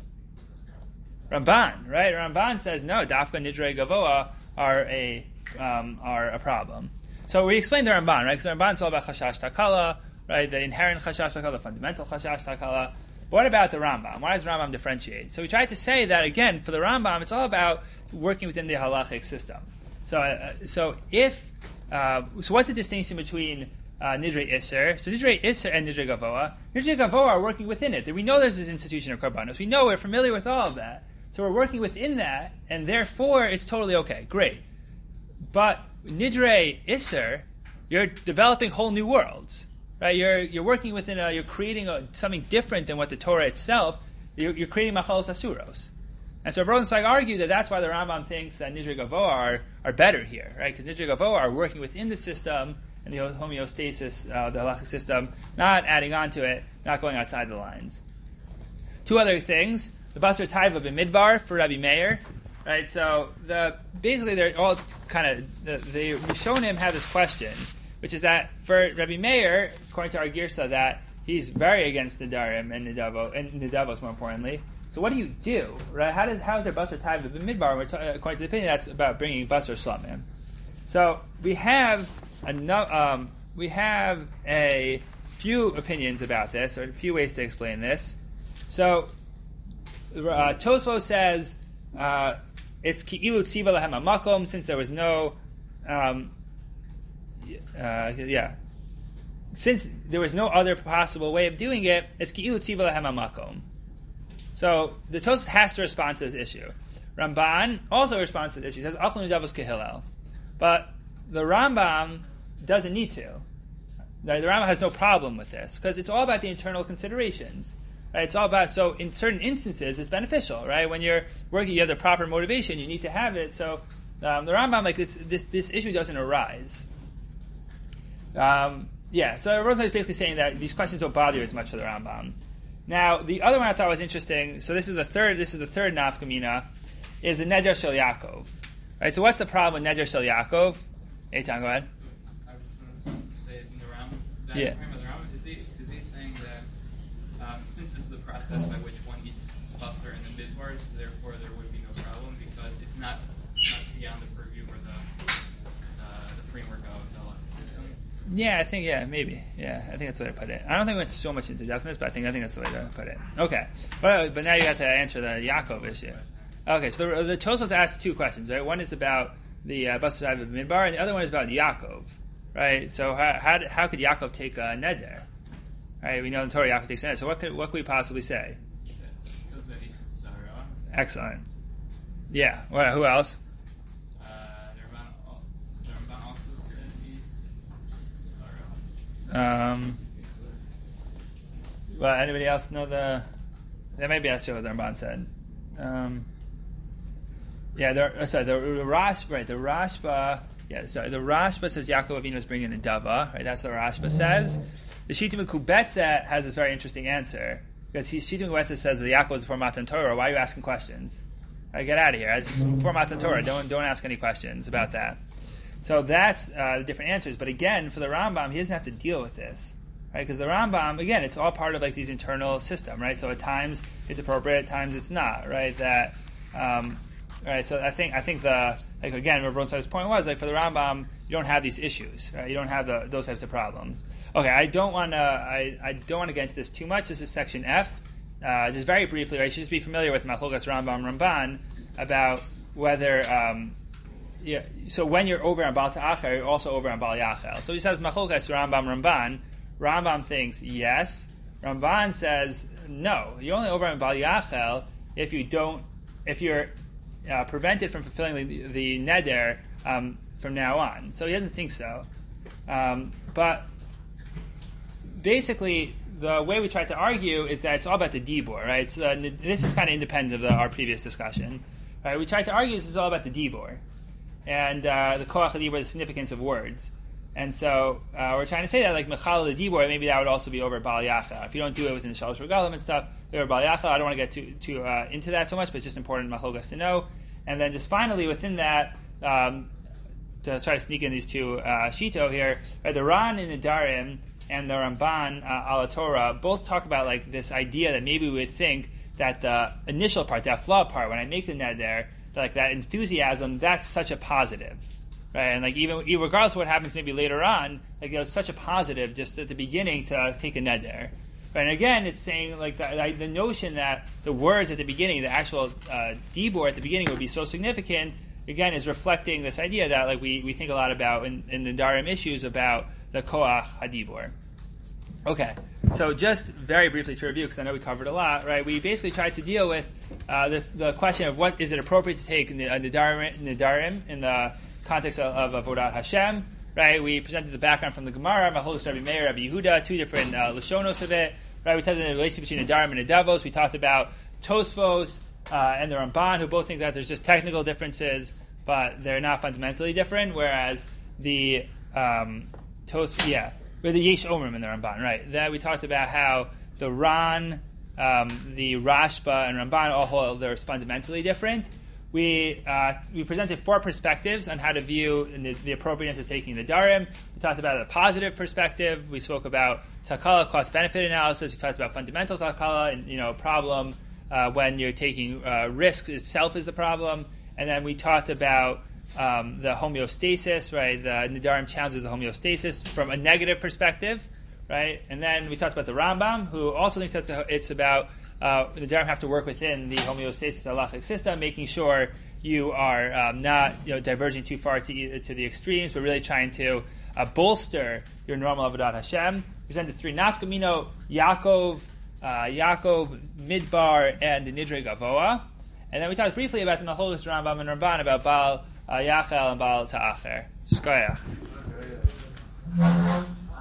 Ramban, right? Ramban says no. Dafka Nidre Gavoa are a um, are a problem. So we explained the Ramban, right? Because the Ramban is all about Chashash Takala, right? The inherent Chashash Takala, the fundamental Chashash Takala. But what about the Rambam? Why does Rambam differentiate? So we tried to say that again for the Rambam, it's all about working within the halachic system. So, uh, so if uh, so, what's the distinction between Uh, Nidre Isser. So Nidre Isser and Nidre Gavoa. Nidre Gavoa are working within it. We know there's this institution of Karbanos. We know, we're familiar with all of that. So we're working within that, and therefore it's totally okay. Great. But Nidre Isser, you're developing whole new worlds. Right? You're you're working within a, you're creating a, something different than what the Torah itself, you're, you're creating Machalos Asuros. And so Rosenzweig argued that that's why the Rambam thinks that Nidre Gavoa are, are better here. Right? Because Nidre Gavoa are working within the system, and the homeostasis, uh, the halachic system, not adding on to it, not going outside the lines. Two other things: the Basar Taiva b'Midbar for Rabbi Meir, right? So the basically they're all kind of the, the Rishonim have this question, which is that for Rabbi Meir, according to our Girsa, that he's very against Nidarim and Nidavo and Nidavos more importantly. So what do you do, right? How does how is there Basar Taiva b'Midbar? According to the opinion, that's about bringing Basar Shlamim. So we have. Eno- um, we have a few opinions about this, or a few ways to explain this. So, uh, Tosfos says uh, it's ki'ilu tziva lahem hamakom, since there was no, um, uh, yeah, since there was no other possible way of doing it, it's ki'ilu tziva lahem hamakom. So the Tosfos has to respond to this issue. Ramban also responds to this issue. He says achlu nidavos kehillel, but the Rambam doesn't need to. The Rambam has no problem with this because it's all about the internal considerations. Right? It's all about, so in certain instances it's beneficial, right? When you're working, you have the proper motivation, you need to have it. So um, the Rambam, like this, this, this issue doesn't arise. Um, yeah. So Rosenzweig is basically saying that these questions don't bother you as much for the Rambam. Now the other one I thought was interesting. So this is the third. This is the third nafkamina, is the Neder Shel Yaakov. Right. So what's the problem with Neder Shel Yaakov? Eitan, go ahead. I was going to say in the Rambam, that Yeah. the Rambam, is he is he saying that um, since this is the process by which one eats basar in the midbar, so therefore there would be no problem because it's not not beyond the purview or the uh, the framework of the halachic system. Yeah, I think yeah, maybe yeah, I think that's the way to put it. I don't think we went so much into definiteness, but I think I think that's the way to put it. Okay, but but now you got to answer the Yaakov issue. Okay, so the, the Tosfos asked two questions, right? One is about the uh, Basar Taiva Midbar, and the other one is about Yaakov, right? So how how, how could Yaakov take a neder? Right? We know in the Torah Yaakov takes a neder. So what could what could we possibly say? Excellent. Yeah. Well, who else? Uh, the Ramban also said he's Um. Well, anybody else know the? That may be actually what the Ramban said. Um. Yeah, the, sorry, the, the Rashba, right, the Rashba, yeah, sorry, the Rashba says Yaakov Avinu is bringing a dava, right, that's what the Rashba says. The Shita Mekubetzet has this very interesting answer, because he, Shita Mekubetzet says that Yaakov is before Matan Torah. Why are you asking questions? All right, get out of here. It's before Matan Torah. Don't, don't ask any questions about that. So that's uh, the different answers, but again, for the Rambam, he doesn't have to deal with this, right, because the Rambam, again, it's all part of like these internal system, right, so at times it's appropriate, at times it's not, right, that, um, right, so I think I think the like again, what Rosenzweig's point was like for the Rambam, you don't have these issues, right? You don't have the, those types of problems. Okay, I don't want to I, I don't want to get into this too much. This is section F. Uh, just very briefly, right? You should just be familiar with Machlokas Rambam Ramban about whether um, yeah. So when you're over on Baal Ta'achar, you're also over on Baal Yachel. So he says Machlokas Rambam Ramban. Rambam thinks yes. Ramban says no. You're only over on Baal Yachel if you don't if you're Uh, prevented from fulfilling the, the neder um, from now on. So he doesn't think so. Um, but basically, the way we tried to argue is that it's all about the dibur, right? So uh, this is kind of independent of the, our previous discussion, right? We tried to argue this is all about the dibur and uh, the koach dibur, the significance of words. And so uh, we're trying to say that like mechal the dibur, maybe that would also be over bal yacha. If you don't do it within the shalosh regalim and stuff, over bal yacha. I don't want to get too too uh, into that so much, but it's just important machlokas to know. And then just finally within that. Um, to try to sneak in these two uh, shito here, right, the Ran in the Darim and the Ramban uh, ala Torah both talk about like this idea that maybe we would think that the initial part, that flaw part, when I make the neder, that, like that enthusiasm, that's such a positive, right? And like even regardless of what happens maybe later on, like it was such a positive just at the beginning to take a neder. Right, and again, it's saying like the, like the notion that the words at the beginning, the actual uh, dibur at the beginning would be so significant. Again, is reflecting this idea that like we, we think a lot about in, in the Darim issues about the koach hadibur. Okay, so just very briefly to review, because I know we covered a lot, right? We basically tried to deal with uh, the, the question of what is it appropriate to take in the uh, Nidarim, Nidarim in the context of, of Avodat Hashem, right? We presented the background from the Gemara, Machlokes Rabbi Meir, Rabbi Yehuda, two different uh, Lashonos of it, right? We talked about the relationship between Nidarim and Nedavos. We talked about Tosfos, Uh, and the Ramban, who both think that there's just technical differences, but they're not fundamentally different. Whereas the um, Tos, yeah, or the Yesh Omrim in the Ramban, right? That we talked about how the Ran, um, the Rashba, and Ramban all hold they're fundamentally different. We uh, we presented four perspectives on how to view the, the appropriateness of taking the Darim. We talked about a positive perspective. We spoke about Takala cost-benefit analysis. We talked about fundamental Takala and you know problem. Uh, when you're taking uh, risks itself is the problem. And then we talked about um, the homeostasis, right? The Nidarim challenges the homeostasis from a negative perspective, right? And then we talked about the Rambam, who also thinks that it's about uh, the Nidarim have to work within the homeostasis halachic system, making sure you are um, not you know, diverging too far to, to the extremes, but really trying to uh, bolster your normal Avodat Hashem. We presented three Nafkamino, Yaakov, Uh, Yaakov, Midbar, and the Nidre Gavoa. And then we talked briefly about the Machlokes Rambam and Ramban about Baal uh, Yachel and Baal Ta'acher. Shkoyach.